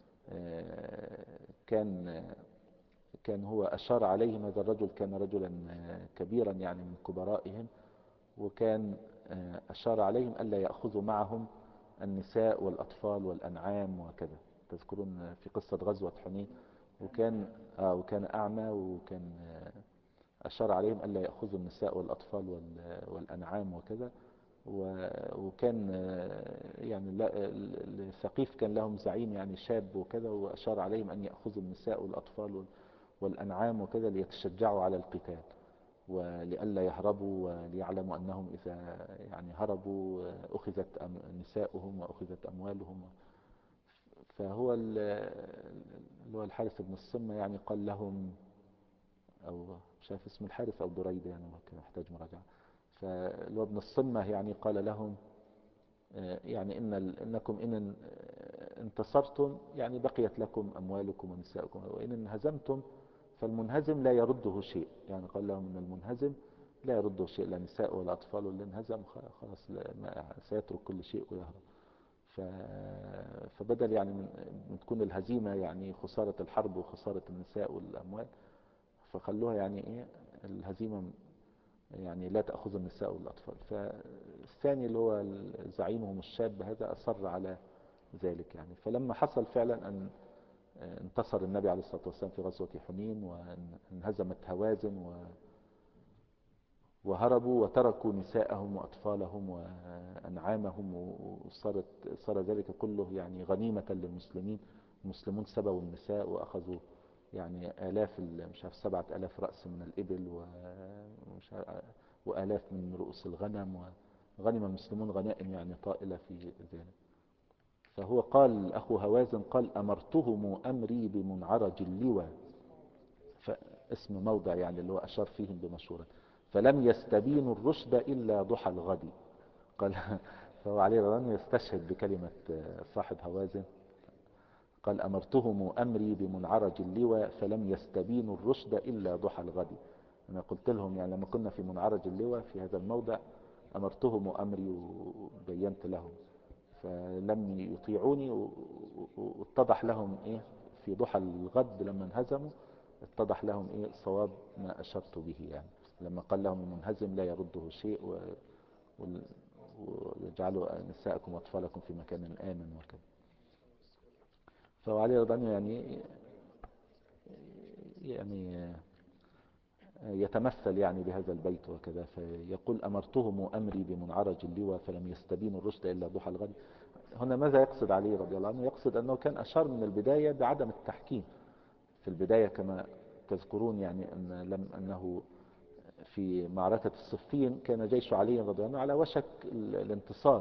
A: كان كان هو أشار عليهم، هذا الرجل كان رجلا كبيرا يعني من كبرائهم، وكان أشار عليهم ألا يأخذوا معهم النساء والأطفال والأنعام وكذا. تذكرون في قصة غزوة حنين، وكان آه وكان أعمى، وكان أشار عليهم ألا يأخذوا النساء والأطفال والأنعام وكذا. وكان يعني الثقيف كان لهم زعيم يعني شاب وكذا، وأشار عليهم أن يأخذوا النساء والأطفال والأنعام وكذا ليتشجعوا على القتال، ولئلا يهربوا، وليعلموا أنهم إذا يعني هربوا أخذت نساؤهم وأخذت أموالهم. فهو اللي هو الحارس بن الصمة يعني قال لهم، أو مش عارف اسم الحارس أو دريد يعني ممكن يحتاج مراجعة. فاللي هو ابن الصمة يعني قال لهم يعني إن إنكم إن انتصرتم يعني بقيت لكم أموالكم ونساؤكم، وإن انهزمتم فالمنهزم لا يرده شيء. يعني قال لهم إن المنهزم لا يرده شيء، لا نساء ولا أطفال، واللي انهزم خلاص سيترك كل شيء ويهرب. فبدل يعني من تكون الهزيمة يعني خسارة الحرب وخسارة النساء والأموال، فخلوها يعني إيه الهزيمة يعني لا تأخذ النساء والأطفال. فالثاني اللي هو زعيمهم الشاب هذا أصر على ذلك يعني. فلما حصل فعلا أن انتصر النبي عليه الصلاة والسلام في غزوة حنين، وانهزمت هوازن وهربوا وتركوا نساءهم وأطفالهم وأنعامهم، وصارت صار ذلك كله يعني غنيمة للمسلمين. المسلمون سبوا النساء وأخذوا يعني آلاف ال- مش عارف سبعة آلاف رأس من الإبل ومش عارف وآلاف من رؤوس الغنم، وغنم المسلمون غنائم يعني طائلة في ذلك. فهو قال أخو هوازن قال أمرتهم أمري بمنعرج اللوى، فاسم موضع يعني اللي هو أشار فيهم بمشورة، فلم يستبينوا الرشد إلا ضحى الغد. قال فهو عليه رضي الله عنه يستشهد بكلمة صاحب هوازن، قال أمرتهم أمري بمنعرج اللوى فلم يستبينوا الرشد إلا ضحى الغد. أنا قلت لهم يعني لما كنا في منعرج اللوى في هذا الموضع أمرتهم أمري وبينت لهم، فلم يطيعوني، واتضح لهم إيه في ضحى الغد لما انهزموا، اتضح لهم إيه صواب ما أشرت به يعني، لما قال لهم المنهزم لا يرده شيء و... وال- ويجعلوا نساءكم وأطفالكم في مكان آمن وكذا. فهو عليه رضي الله عنه يعني يعني يتمثل يعني بهذا البيت وكذا، فيقول أمرتهم أمري بمنعرج اللوى فلم يستبينوا الرشد إلا ضحى الغد. هنا ماذا يقصد عليه رضي الله عنه؟ يقصد أنه كان أشار من البداية بعدم التحكيم في البداية، كما تذكرون يعني أن لم أنه في معركة الصفين كان جيش علي رضي الله عنه على وشك الانتصار،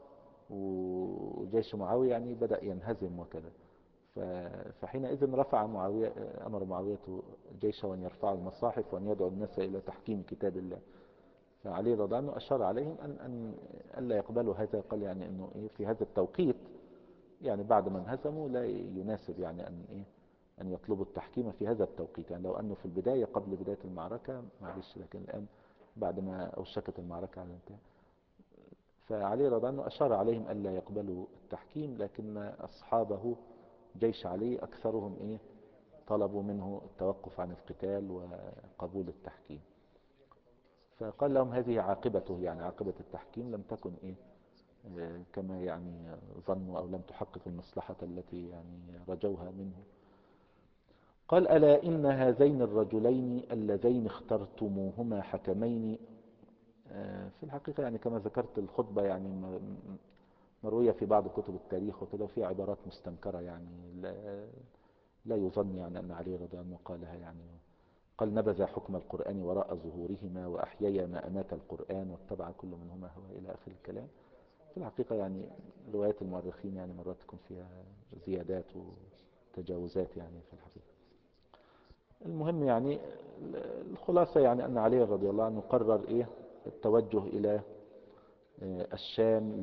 A: وجيش معاوية يعني بدأ ينهزم وكذا. فحينئذ رفع معاوية، أمر معاوية جيشه أن يرفعوا المصاحف وأن يدعو الناس إلى تحكيم كتاب الله. فعلي رضي الله عنه أشار عليهم أن أن ألا يقبلوا هذا، قال يعني أنه إيه في هذا التوقيت يعني بعد ما انهزموا لا يناسب يعني أن إيه أن يطلبوا التحكيم في هذا التوقيت، يعني لو أنه في البداية قبل بداية المعركة معلش، لكن الآن بعد ما أوشكت المعركة على الانتهاء. فعلي رضي الله عنه أشار عليهم ألا يقبلوا التحكيم، لكن أصحابه جيش علي أكثرهم إيه طلبوا منه التوقف عن القتال وقبول التحكيم. فقال لهم هذه عاقبته، يعني عاقبة التحكيم لم تكن إيه آه، كما يعني ظنوا أو لم تحقق المصلحة التي يعني رجوها منه. قال ألا إن هذين الرجلين اللذين اخترتموهما حكمين. آه، في الحقيقة يعني كما ذكرت الخطبة يعني م- مروية في بعض كتب التاريخ وكذا، وفي عبارات مستنكرة يعني لا, لا يظن يعني أن علي رضي الله عنه قالها يعني. قال نبذ حكم القرآن وراء ظهورهما وأحيي ما أمات القرآن واتبع كل منهما هو إلى آخر الكلام. في الحقيقة يعني روايات المؤرخين يعني مرات تكون فيها زيادات وتجاوزات يعني في الحقيقة. المهم يعني الخلاصة يعني أن علي رضي الله عنه قرر إيه التوجه إلى الشام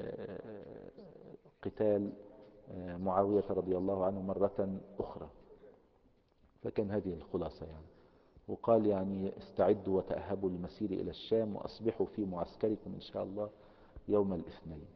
A: لقتال معاوية رضي الله عنه مرة أخرى. فكان هذه الخلاصة يعني. وقال يعني استعدوا وتأهبوا للمسير إلى الشام وأصبحوا في معسكركم إن شاء الله يوم الاثنين.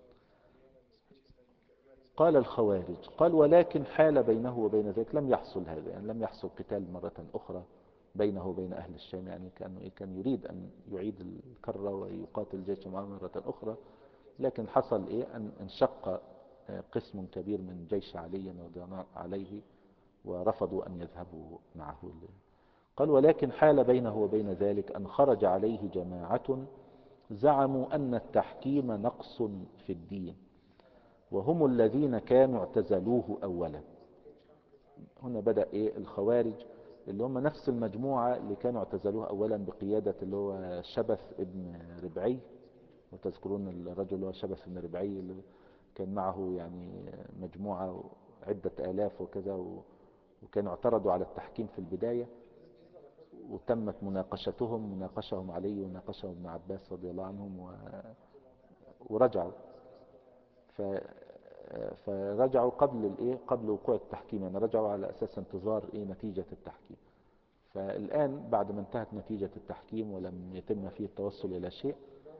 A: قال الخوارج قال ولكن حال بينه وبين ذلك لم يحصل هذا، يعني لم يحصل قتال مرة أخرى بينه وبين أهل الشام، يعني كان كان يريد أن يعيد الكرة ويقاتل جيش معه مرة أخرى، لكن حصل إيه أن انشق قسم كبير من جيش علي رضي الله عليه ورفضوا أن يذهبوا معه. قال ولكن حال بينه وبين ذلك أن خرج عليه جماعة زعموا أن التحكيم نقص في الدين، وهم الذين كانوا اعتزلوه أولا. هنا بدأ إيه الخوارج اللي هم نفس المجموعة اللي كانوا اعتزلوه أولا بقيادة اللي هو شبث ابن ربعي، وتذكرون الرجل اللي هو شبث ابن ربعي اللي كان معه يعني مجموعة عدة آلاف وكذا، وكانوا اعترضوا على التحكيم في البداية، وتمت مناقشتهم مناقشهم علي وناقشهم ابن عباس رضي الله عنهم و... ورجعوا. ف... فرجعوا قبل الايه قبل وقوع التحكيم، يعني رجعوا على اساس انتظار ايه نتيجة التحكيم. فالان بعد ما انتهت نتيجة التحكيم ولم يتم فيه التوصل الى شيء،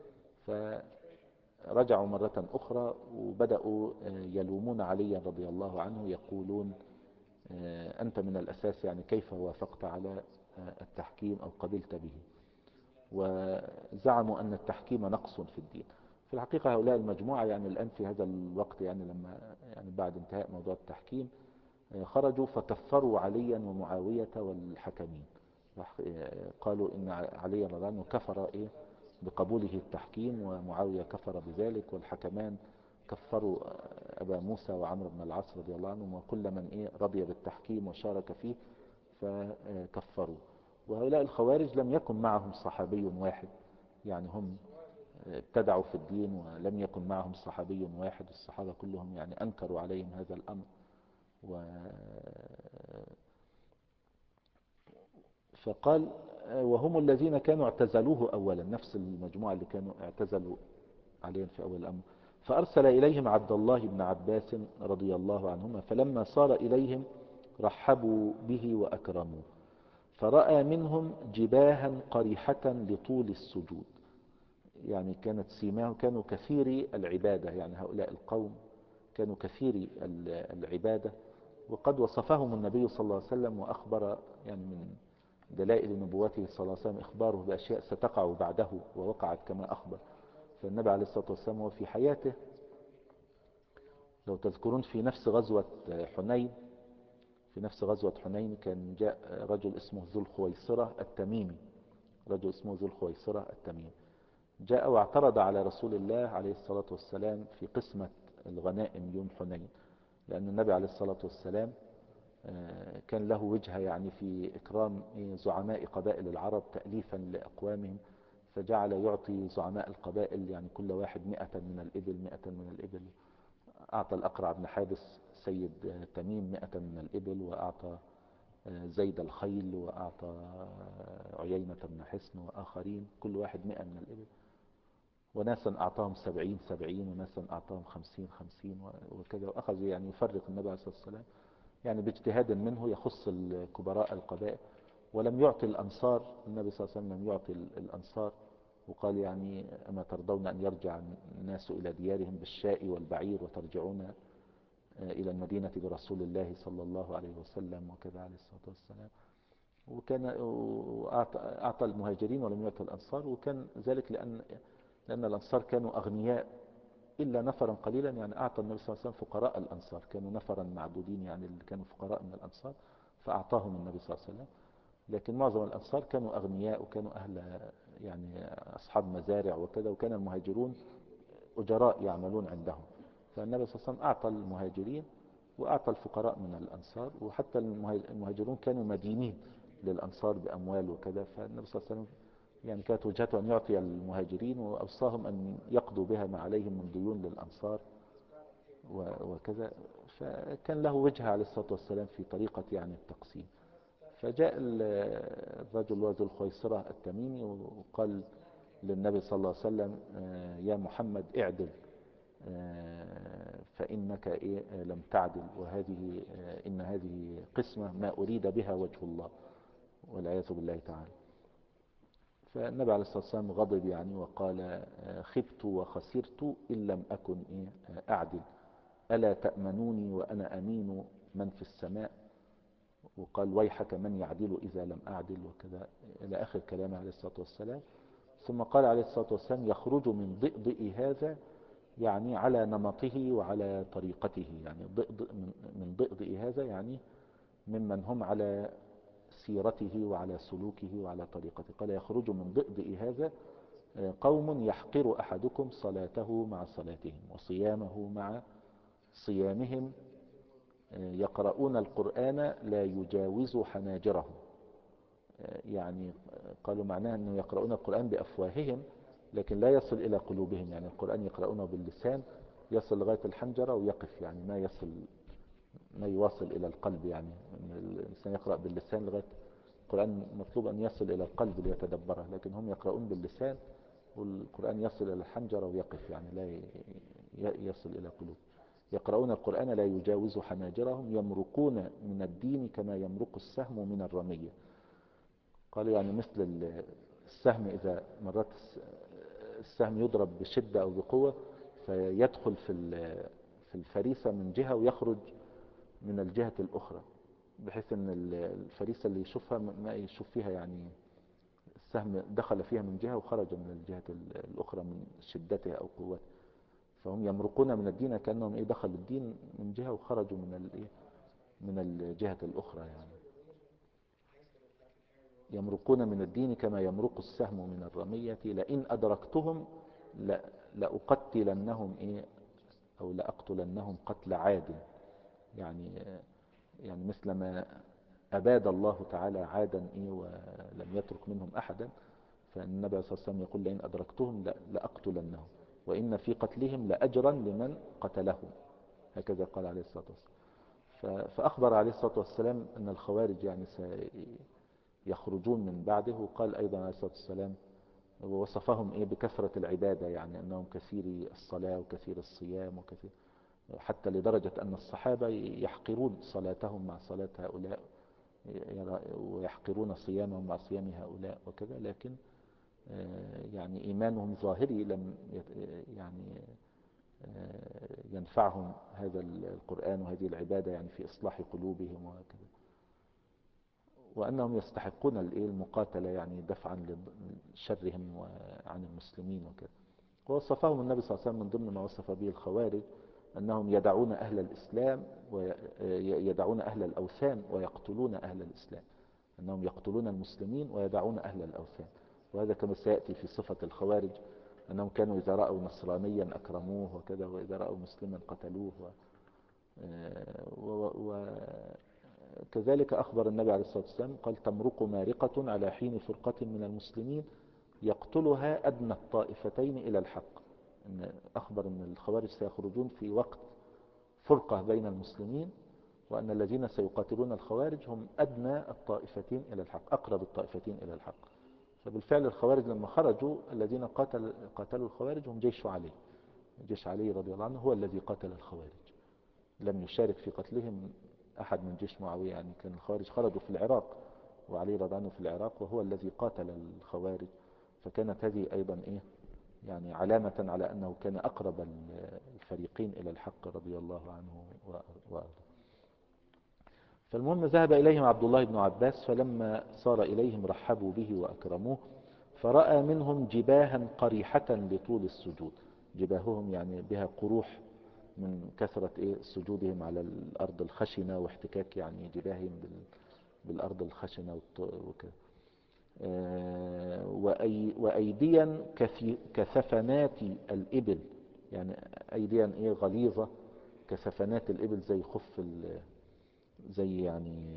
A: فرجعوا مرة اخرى وبدأوا يلومون عليا رضي الله عنه، يقولون انت من الاساس يعني كيف وافقت على التحكيم او قبلت به، وزعموا أن التحكيم نقص في الدين. في الحقيقة هؤلاء المجموعة يعني الآن في هذا الوقت يعني لما يعني بعد انتهاء موضوع التحكيم خرجوا فكفروا عليا ومعاوية والحكمين، قالوا إن علي رضي الله عنه كفر إيه بقبوله التحكيم، ومعاوية كفر بذلك، والحكمان كفروا أبا موسى وعمرو بن العاص رضي الله عنهم، وكل من إيه رضي بالتحكيم وشارك فيه فكفروا. وهؤلاء الخوارج لم يكن معهم صحابي واحد، يعني هم ابتدعوا في الدين ولم يكن معهم صحابي واحد، الصحابة كلهم يعني أنكروا عليهم هذا الأمر. و فقال وهم الذين كانوا اعتزلوه أولا، نفس المجموعة اللي كانوا اعتزلوا عليهم في أول الأمر. فأرسل إليهم عبد الله بن عباس رضي الله عنهما، فلما صار إليهم رحبوا به وأكرموه، فرأى منهم جباها قريحة لطول السجود، يعني كانت سيماه، كانوا كثيري العبادة، يعني هؤلاء القوم كانوا كثيري العبادة. وقد وصفهم النبي صلى الله عليه وسلم وأخبر، يعني من دلائل نبوته صلى الله عليه وسلم إخباره بأشياء ستقع بعده ووقعت كما أخبر. فالنبي عليه الصلاة والسلام هو في حياته، لو تذكرون في نفس غزوة حنين، في نفس غزوة حنين كان جاء رجل اسمه ذو الخويصرة التميمي، رجل اسمه ذو الخويصرة التميمي جاء واعترض على رسول الله عليه الصلاة والسلام في قسمة الغنائم يوم حنين، لأن النبي عليه الصلاة والسلام كان له وجهة يعني في إكرام زعماء قبائل العرب تأليفا لأقوامهم، فجعل يعطي زعماء القبائل يعني كل واحد مئة من الإبل، مئة من الإبل. أعطى الأقرع بن حابس سيد تميم مئة من الإبل، وأعطى زيد الخيل، وأعطى عيينة بن حصن وآخرين كل واحد مئة من الإبل. وناسا أعطاهم سبعين سبعين، وناسا أعطاهم خمسين خمسين، وكذا. وأخذ يعني يفرق النبي عليه الصلاة والسلام يعني باجتهاد منه يخص الكبراء القبائل. ولم يعطي الأنصار، النبي صلى الله عليه وسلم لم يعطي الأنصار، وقال يعني أما ترضون أن يرجع الناس إلى ديارهم بالشاء والبعير وترجعون إلى المدينة برسول الله صلى الله عليه وسلم، وكذا عليه الصلاة والسلام. وكان أعطى المهاجرين ولم يعطي الأنصار، وكان ذلك لأن لأن الأنصار كانوا أغنياء إلا نفرا قليلا، يعني أعطى النبي صلى الله عليه وسلم فقراء الأنصار، كانوا نفرا معدودين يعني اللي كانوا فقراء من الأنصار فأعطاهم النبي صلى الله عليه وسلم. لكن معظم الأنصار كانوا أغنياء وكانوا أهل يعني أصحاب مزارع وكذا، وكان المهاجرون أجراء يعملون عندهم. فالنبي صلى الله عليه وسلم أعطى المهاجرين وأعطى الفقراء من الأنصار، وحتى المهاجرون كانوا مدينين للأنصار بأموال وكذا. فالنبي صلى الله عليه وسلم يعني كانت وجهته أن يعطي المهاجرين، وأوصاهم أن يقضوا بها ما عليهم من ديون للأنصار وكذا. فكان له وجهة عليه الصلاة والسلام في طريقة يعني التقسيم. فجاء الرجل ذو الخويصرة التميمي وقال للنبي صلى الله عليه وسلم يا محمد اعدل، فإنك إيه لم تعدل، وهذه إن هذه قسمة ما أريد بها وجه الله والعياذ بالله تعالى. فالنبي عليه الصلاة والسلام غضب يعني وقال خبت وخسرت إن لم أكن إيه أعدل، ألا تأمنوني وأنا أمين من في السماء، وقال ويحك من يعدل إذا لم أعدل، وكذا إلى آخر كلامه عليه الصلاة والسلام. ثم قال عليه الصلاة والسلام يخرج من ضئضئ هذا، يعني على نمطه وعلى طريقته، يعني ضئضئ من ضئضئ هذا يعني ممن هم على سيرته وعلى سلوكه وعلى طريقته. قال يخرج من ضئضئ هذا قوم يحقر أحدكم صلاته مع صلاتهم وصيامه مع صيامهم، يقرؤون القرآن لا يجاوز حناجرهم. يعني قالوا معناه أنه يقرؤون القرآن بأفواههم لكن لا يصل إلى قلوبهم، يعني القرآن يقرؤونه باللسان يصل لغاية الحنجرة ويقف، يعني ما يصل ما يواصل إلى القلب، يعني الإنسان يقرأ باللسان لغاية القرآن مطلوب أن يصل إلى القلب ليتدبره، لكن هم يقرؤون باللسان والقرآن يصل إلى الحنجرة ويقف، يعني لا يصل إلى قلوب. يقرؤون القرآن لا يجاوز حناجرهم يمرقون من الدين كما يمرق السهم من الرمية. قالوا يعني مثل السهم إذا مرات السهم يضرب بشدة أو بقوة فيدخل في في الفريسة من جهة ويخرج من الجهة الأخرى، بحيث أن الفريسة اللي يشوفها ما يشوف فيها يعني السهم دخل فيها من جهة وخرج من الجهة الأخرى من شدتها أو قوتها. فهم يمرقون من الدين كأنهم إيه دخلوا الدين من جهة وخرجوا من الإيه من الجهة الأخرى، يعني يمرقون من الدين كما يمرق السهم من الرمية لئن أدركتهم لأقتلنهم إيه أو لأقتلنهم قتل عاد. يعني يعني مثل ما أباد الله تعالى عادا إيه ولم يترك منهم أحدا، فالنبي صلى الله عليه وسلم يقول لئن أدركتهم لأقتلنهم وإن في قتلهم لأجرا لمن قتلهم، هكذا قال عليه الصلاة والسلام. فأخبر عليه الصلاة والسلام أن الخوارج يعني سيخرجون من بعده، وقال أيضا عليه الصلاة والسلام ووصفهم إيه بكثرة العبادة، يعني أنهم كثير الصلاة وكثير الصيام وكثير، حتى لدرجة أن الصحابة يحقرون صلاتهم مع صلاة هؤلاء ويحقرون صيامهم مع صيام هؤلاء وكذا، لكن يعني إيمانهم ظاهري لم يعني ينفعهم هذا القرآن وهذه العبادة يعني في إصلاح قلوبهم وكذا، وأنهم يستحقون المقاتلة يعني دفعا لشرهم عن المسلمين وكذا. ووصفهم النبي صلى الله عليه وسلم من ضمن ما وصف به الخوارج أنهم يدعون أهل الإسلام ويدعون أهل الأوثان ويقتلون أهل الإسلام، أنهم يقتلون المسلمين ويدعون أهل الأوثان. وهذا كما سيأتي في صفة الخوارج أنهم كانوا إذا رأوا نصرانيا أكرموه وكذا، وإذا رأوا مسلما قتلوه. وكذلك أخبر النبي عليه الصلاة والسلام قال تمرق مارقة على حين فرقة من المسلمين يقتلها أدنى الطائفتين إلى الحق. إن أخبر أن الخوارج سيخرجون في وقت فرقة بين المسلمين، وأن الذين سيقاتلون الخوارج هم أدنى الطائفتين إلى الحق، أقرب الطائفتين إلى الحق. فبالفعل الخوارج لما خرجوا الذين قاتل قاتلوا الخوارج هم جيش علي، جيش علي رضي الله عنه هو الذي قاتل الخوارج، لم يشارك في قتلهم أحد من جيش معاوية. يعني كان الخوارج خرجوا في العراق وعلي رضي الله عنه في العراق وهو الذي قاتل الخوارج، فكانت هذه أيضا إيه يعني علامة على أنه كان أقرب الفريقين إلى الحق رضي الله عنه وأرضاه. فالمهم ذهب إليهم عبد الله بن عباس، فلما صار إليهم رحبوا به وأكرموه، فرأى منهم جباها قريحة لطول السجود. جباههم يعني بها قروح من كثرة إيه سجودهم على الأرض الخشنة واحتكاك يعني جباههم بالأرض الخشنة وكذا. وأيديا كثفنات الإبل، يعني أيديا إيه غليظة كثفنات الإبل، زي خف زي يعني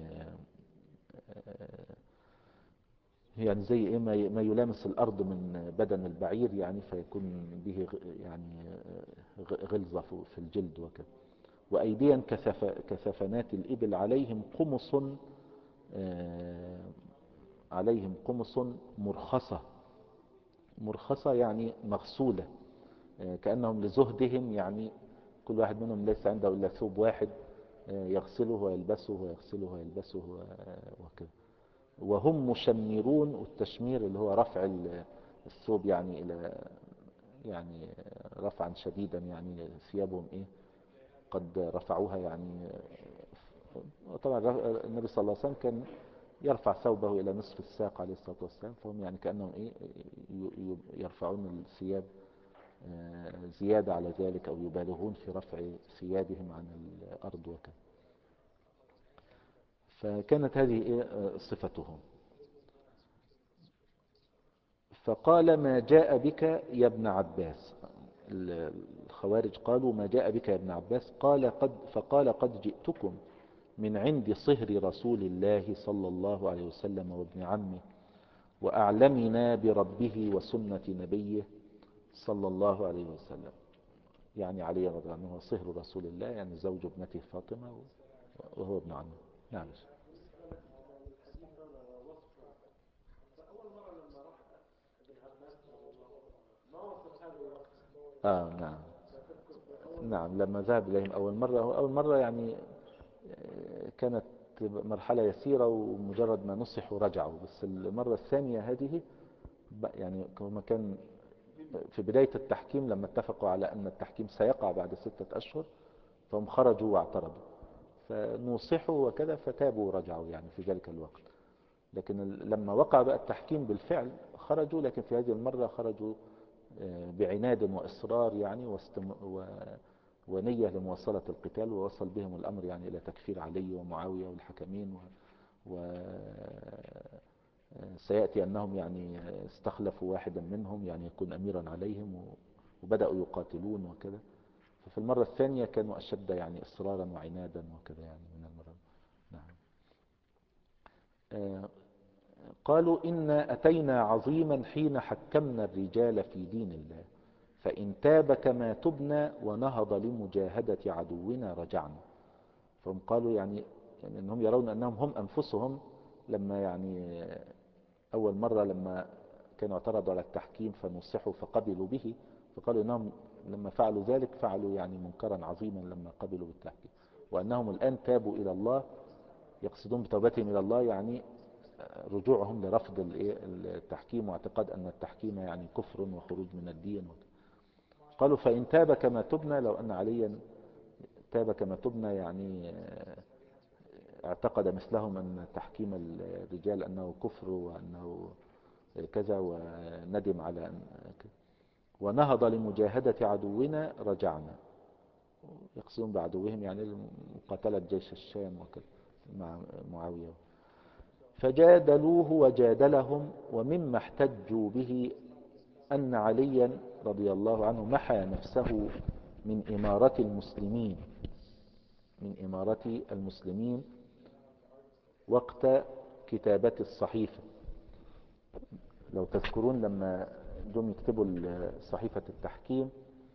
A: يعني زي إيه ما يلامس الأرض من بدن البعير، يعني فيكون به يعني غلظة في الجلد وكذا. وأيديا كثف كثفنات الإبل عليهم قمص عليهم قمص مرخصة، مرخصة يعني مغسولة، كأنهم لزهدهم، يعني كل واحد منهم ليس عنده إلا ثوب واحد يغسله ويلبسه ويغسله ويلبسه وكذا. وهم مشمرون، والتشمير اللي هو رفع الثوب يعني إلى يعني رفعا شديدا، يعني ثيابهم إيه قد رفعوها يعني. طبعا النبي صلى الله عليه وسلم كان يرفع ثوبه إلى نصف الساق عليه الصلاة والسلام، فهم يعني كأنهم إيه يرفعون الثياب زيادة على ذلك، أو يبالغون في رفع ثيابهم عن الأرض وكذا. فكانت هذه إيه صفتهم. فقال ما جاء بك يا ابن عباس، الخوارج قالوا ما جاء بك يا ابن عباس، قال قد فقال قد جئتكم من عند صهر رسول الله صلى الله عليه وسلم وابن عمه وأعلمنا بربه وسنة نبيه صلى الله عليه وسلم. يعني علي رضي الله عنه هو صهر رسول الله، يعني زوج ابنته فاطمة وهو ابن عمه. نعم. آه نعم نعم لما ذهب إليهم أول مرة، أول مرة يعني كانت مرحلة يسيرة ومجرد ما نصحوا رجعوا، بس المرة الثانية هذه يعني كما كان في بداية التحكيم لما اتفقوا على أن التحكيم سيقع بعد ستة أشهر، فهم خرجوا واعترضوا، فنوصحوا وكذا فتابوا ورجعوا يعني في ذلك الوقت. لكن لما وقع بقى التحكيم بالفعل خرجوا، لكن في هذه المرة خرجوا بعناد وإصرار يعني واستم... و... ونية لمواصلة القتال، ووصل بهم الأمر يعني إلى تكفير علي ومعاوية والحكمين و... و... سيأتي أنهم يعني استخلفوا واحدا منهم يعني يكون أميرا عليهم، وبدأوا يقاتلون وكذا. في المرة الثانية كانوا أشد يعني إصرارا وعنادا وكذا يعني من المرة. نعم. آه، قالوا إنا أتينا عظيما حين حكمنا الرجال في دين الله، فإن تاب كما تبنا ونهض لمجاهدة عدونا رجعنا. فهم قالوا يعني, يعني أنهم يرون أنهم هم أنفسهم لما يعني أول مرة لما كانوا اعترضوا على التحكيم فنصحوا فقبلوا به، فقالوا إنهم لما فعلوا ذلك فعلوا يعني منكرا عظيما لما قبلوا بالتحكيم، وأنهم الآن تابوا إلى الله، يقصدون بتوبتهم إلى الله يعني رجوعهم لرفض التحكيم واعتقاد أن التحكيم يعني كفر وخروج من الدين. قالوا فإن تاب كما تبنا، لو أن عليا تاب كما تبنا يعني اعتقد مثلهم أن تحكيم الرجال أنه كفر وأنه كذا وندم على أن ونهض لمجاهدة عدونا رجعنا، يقصدون بعدوهم يعني مقاتلة جيش الشام وكذا مع معاوية. فجادلوه وجادلهم، ومما احتجوا به أن عليا رضي الله عنه محى نفسه من إمارة المسلمين من إمارة المسلمين وقت كتابة الصحيفة. لو تذكرون لما جم يكتبوا صحيفة التحكيم،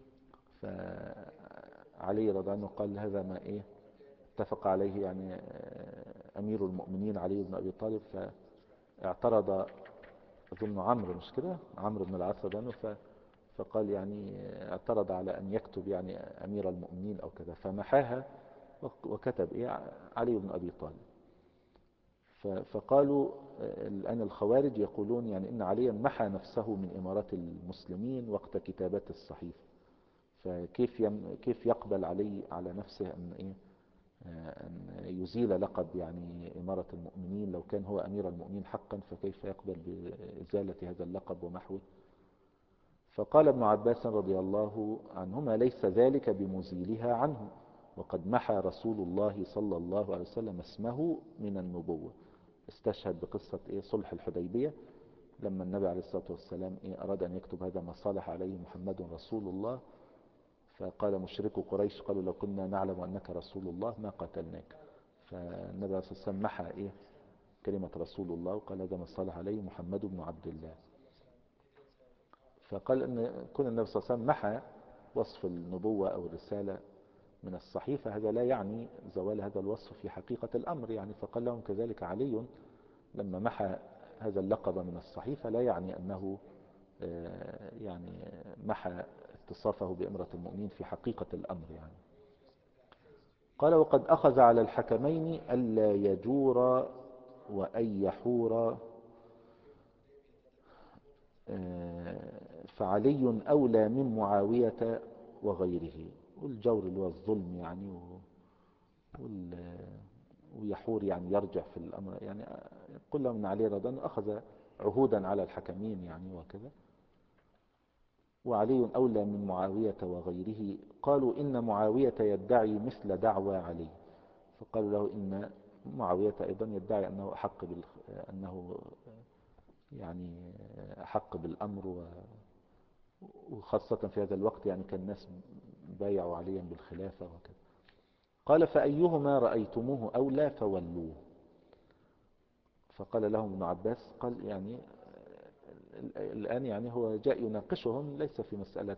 A: فعلي رضي الله عنه قال هذا ما إيه اتفق عليه يعني أمير المؤمنين علي بن أبي طالب، فاعترض أظن عمرو مش كده عمرو بن العاص رضي الله عنه، فقال يعني اعترض على أن يكتب يعني أمير المؤمنين أو كذا، فمحاها وكتب إيه علي بن أبي طالب. فقالوا الآن الخوارج يقولون يعني إن عليا محى نفسه من إمارة المسلمين وقت كتابة الصحيفة، فكيف يم كيف يقبل علي على نفسه أن إيه أن يزيل لقب يعني إمارة المؤمنين؟ لو كان هو أمير المؤمنين حقا فكيف يقبل بإزالة هذا اللقب ومحوه؟ فقال ابن عباس رضي الله عنهما ليس ذلك بمزيلها عنه، وقد محى رسول الله صلى الله عليه وسلم اسمه من النبوة. استشهد بقصة إيه صلح الحديبية، لما النبي عليه الصلاة والسلام إيه أراد أن يكتب هذا ما صالح عليه محمد رسول الله، فقال مشركو قريش قالوا لو كنا نعلم أنك رسول الله ما قتلناك، فالنبي عليه الصلاة والسلام محى إيه كلمة رسول الله وقال هذا ما صالح عليه محمد بن عبد الله. فقال أن كون النبي صلى الله عليه وسلم محى وصف النبوة أو الرسالة من الصحيفة هذا لا يعني زوال هذا الوصف في حقيقة الأمر يعني. فقال لهم كذلك علي لما محى هذا اللقب من الصحيفة لا يعني أنه يعني محى اتصافه بإمرة المؤمنين في حقيقة الأمر يعني. قال وقد أخذ على الحكمين ألا يجور وأن يحور، فعلي أولى من معاوية وغيره. والجور اللي هو الظلم يعني ويحور يعني يرجع في الأمر يعني. قل لهم أن علي رضي الله عنه أخذ عهودا على الحكمين يعني وكذا، وعلي أولى من معاوية وغيره. قالوا إن معاوية يدعي مثل دعوى علي، فقالوا له إن معاوية أيضا يدعي أنه أحق بال... أنه يعني أحق بالأمر و... وخاصة في هذا الوقت يعني كان الناس بايعوا عليا بالخلافة وكذا. قال فأيهما رأيتموه أولى فولوه. فقال لهم ابن عباس قال يعني الآن يعني هو جاء يناقشهم ليس في مسألة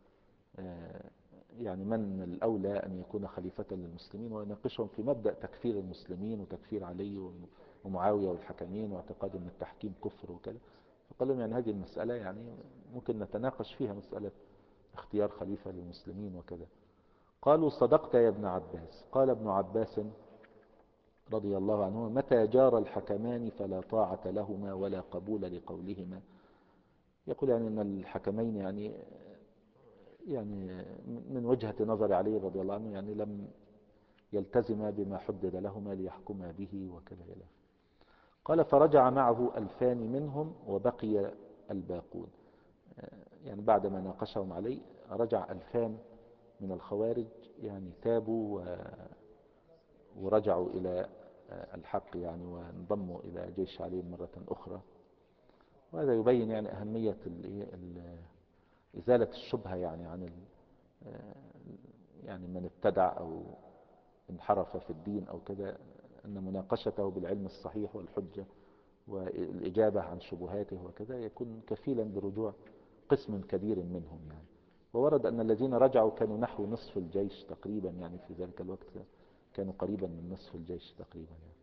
A: يعني من الأولى أن يكون خليفة للمسلمين، ويناقشهم في مبدأ تكفير المسلمين وتكفير علي ومعاوية والحكمين واعتقاد أن التحكيم كفر وكذا. فقال لهم يعني هذه المسألة يعني ممكن نتناقش فيها مسألة اختيار خليفة للمسلمين وكذا. قالوا صدقت يا ابن عباس. قال ابن عباس رضي الله عنهما متى جار الحكمان فلا طاعة لهما ولا قبول لقولهما. يقول يعني أن الحكمين يعني يعني من وجهة نظر علي رضي الله عنه يعني لم يلتزم بما حدد لهما ليحكما به وكذا إلى. قال فرجع معه ألفان منهم وبقي الباقون. يعني بعدما ناقشهم علي رجع ألفان من الخوارج يعني تابوا ورجعوا إلى الحق يعني وانضموا إلى جيش علي مرة أخرى. وهذا يبين يعني أهمية إزالة الشبهة يعني عن يعني من ابتدع أو انحرف في الدين أو كذا، أن مناقشته بالعلم الصحيح والحجة والإجابة عن شبهاته وكذا يكون كفيلا برجوع قسم كبير منهم يعني. وورد أن الذين رجعوا كانوا نحو نصف الجيش تقريبا، يعني في ذلك الوقت كانوا قريبا من نصف الجيش تقريبا يعني.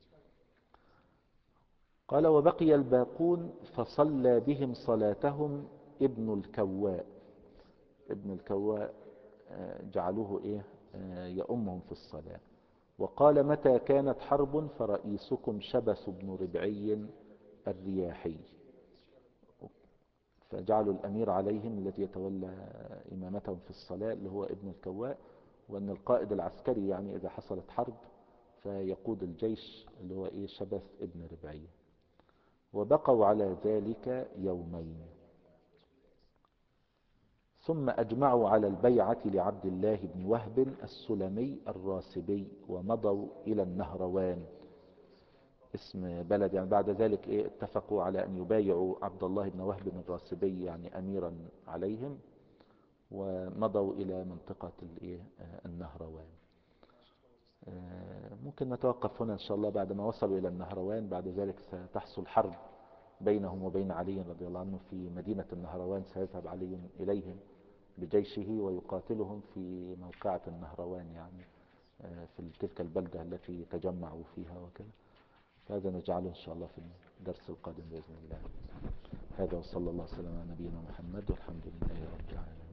A: قال: وبقي الباقون فصلى بهم صلاتهم ابن الكواء. ابن الكواء جعلوه إيه يؤمهم في الصلاة. وقال: متى كانت حرب فرئيسكم شبث بن ربعي الرياحي. فجعلوا الأمير عليهم الذي يتولى إمامتهم في الصلاة اللي هو ابن الكواء، وأن القائد العسكري يعني إذا حصلت حرب فيقود الجيش اللي هو إيه شبث ابن ربعي. وبقوا على ذلك يومين، ثم أجمعوا على البيعة لعبد الله بن وهب السلمي الراسبي، ومضوا إلى النهروان، اسم بلد يعني. بعد ذلك إيه اتفقوا على أن يبايعوا عبد الله بن وهب الراسبي يعني أميرا عليهم، ومضوا إلى منطقة الإيه النهروان. ممكن نتوقف هنا إن شاء الله. بعد ما وصلوا إلى النهروان بعد ذلك ستحصل حرب بينهم وبين علي رضي الله عنه في مدينة النهروان. سيذهب علي إليهم بجيشه ويقاتلهم في موقعة النهروان يعني في تلك البلدة التي تجمعوا فيها وكذا. هذا نجعله إن شاء الله في الدرس القادم بإذن الله. هذا وصلى الله وسلم على نبينا محمد، والحمد لله رب العالمين.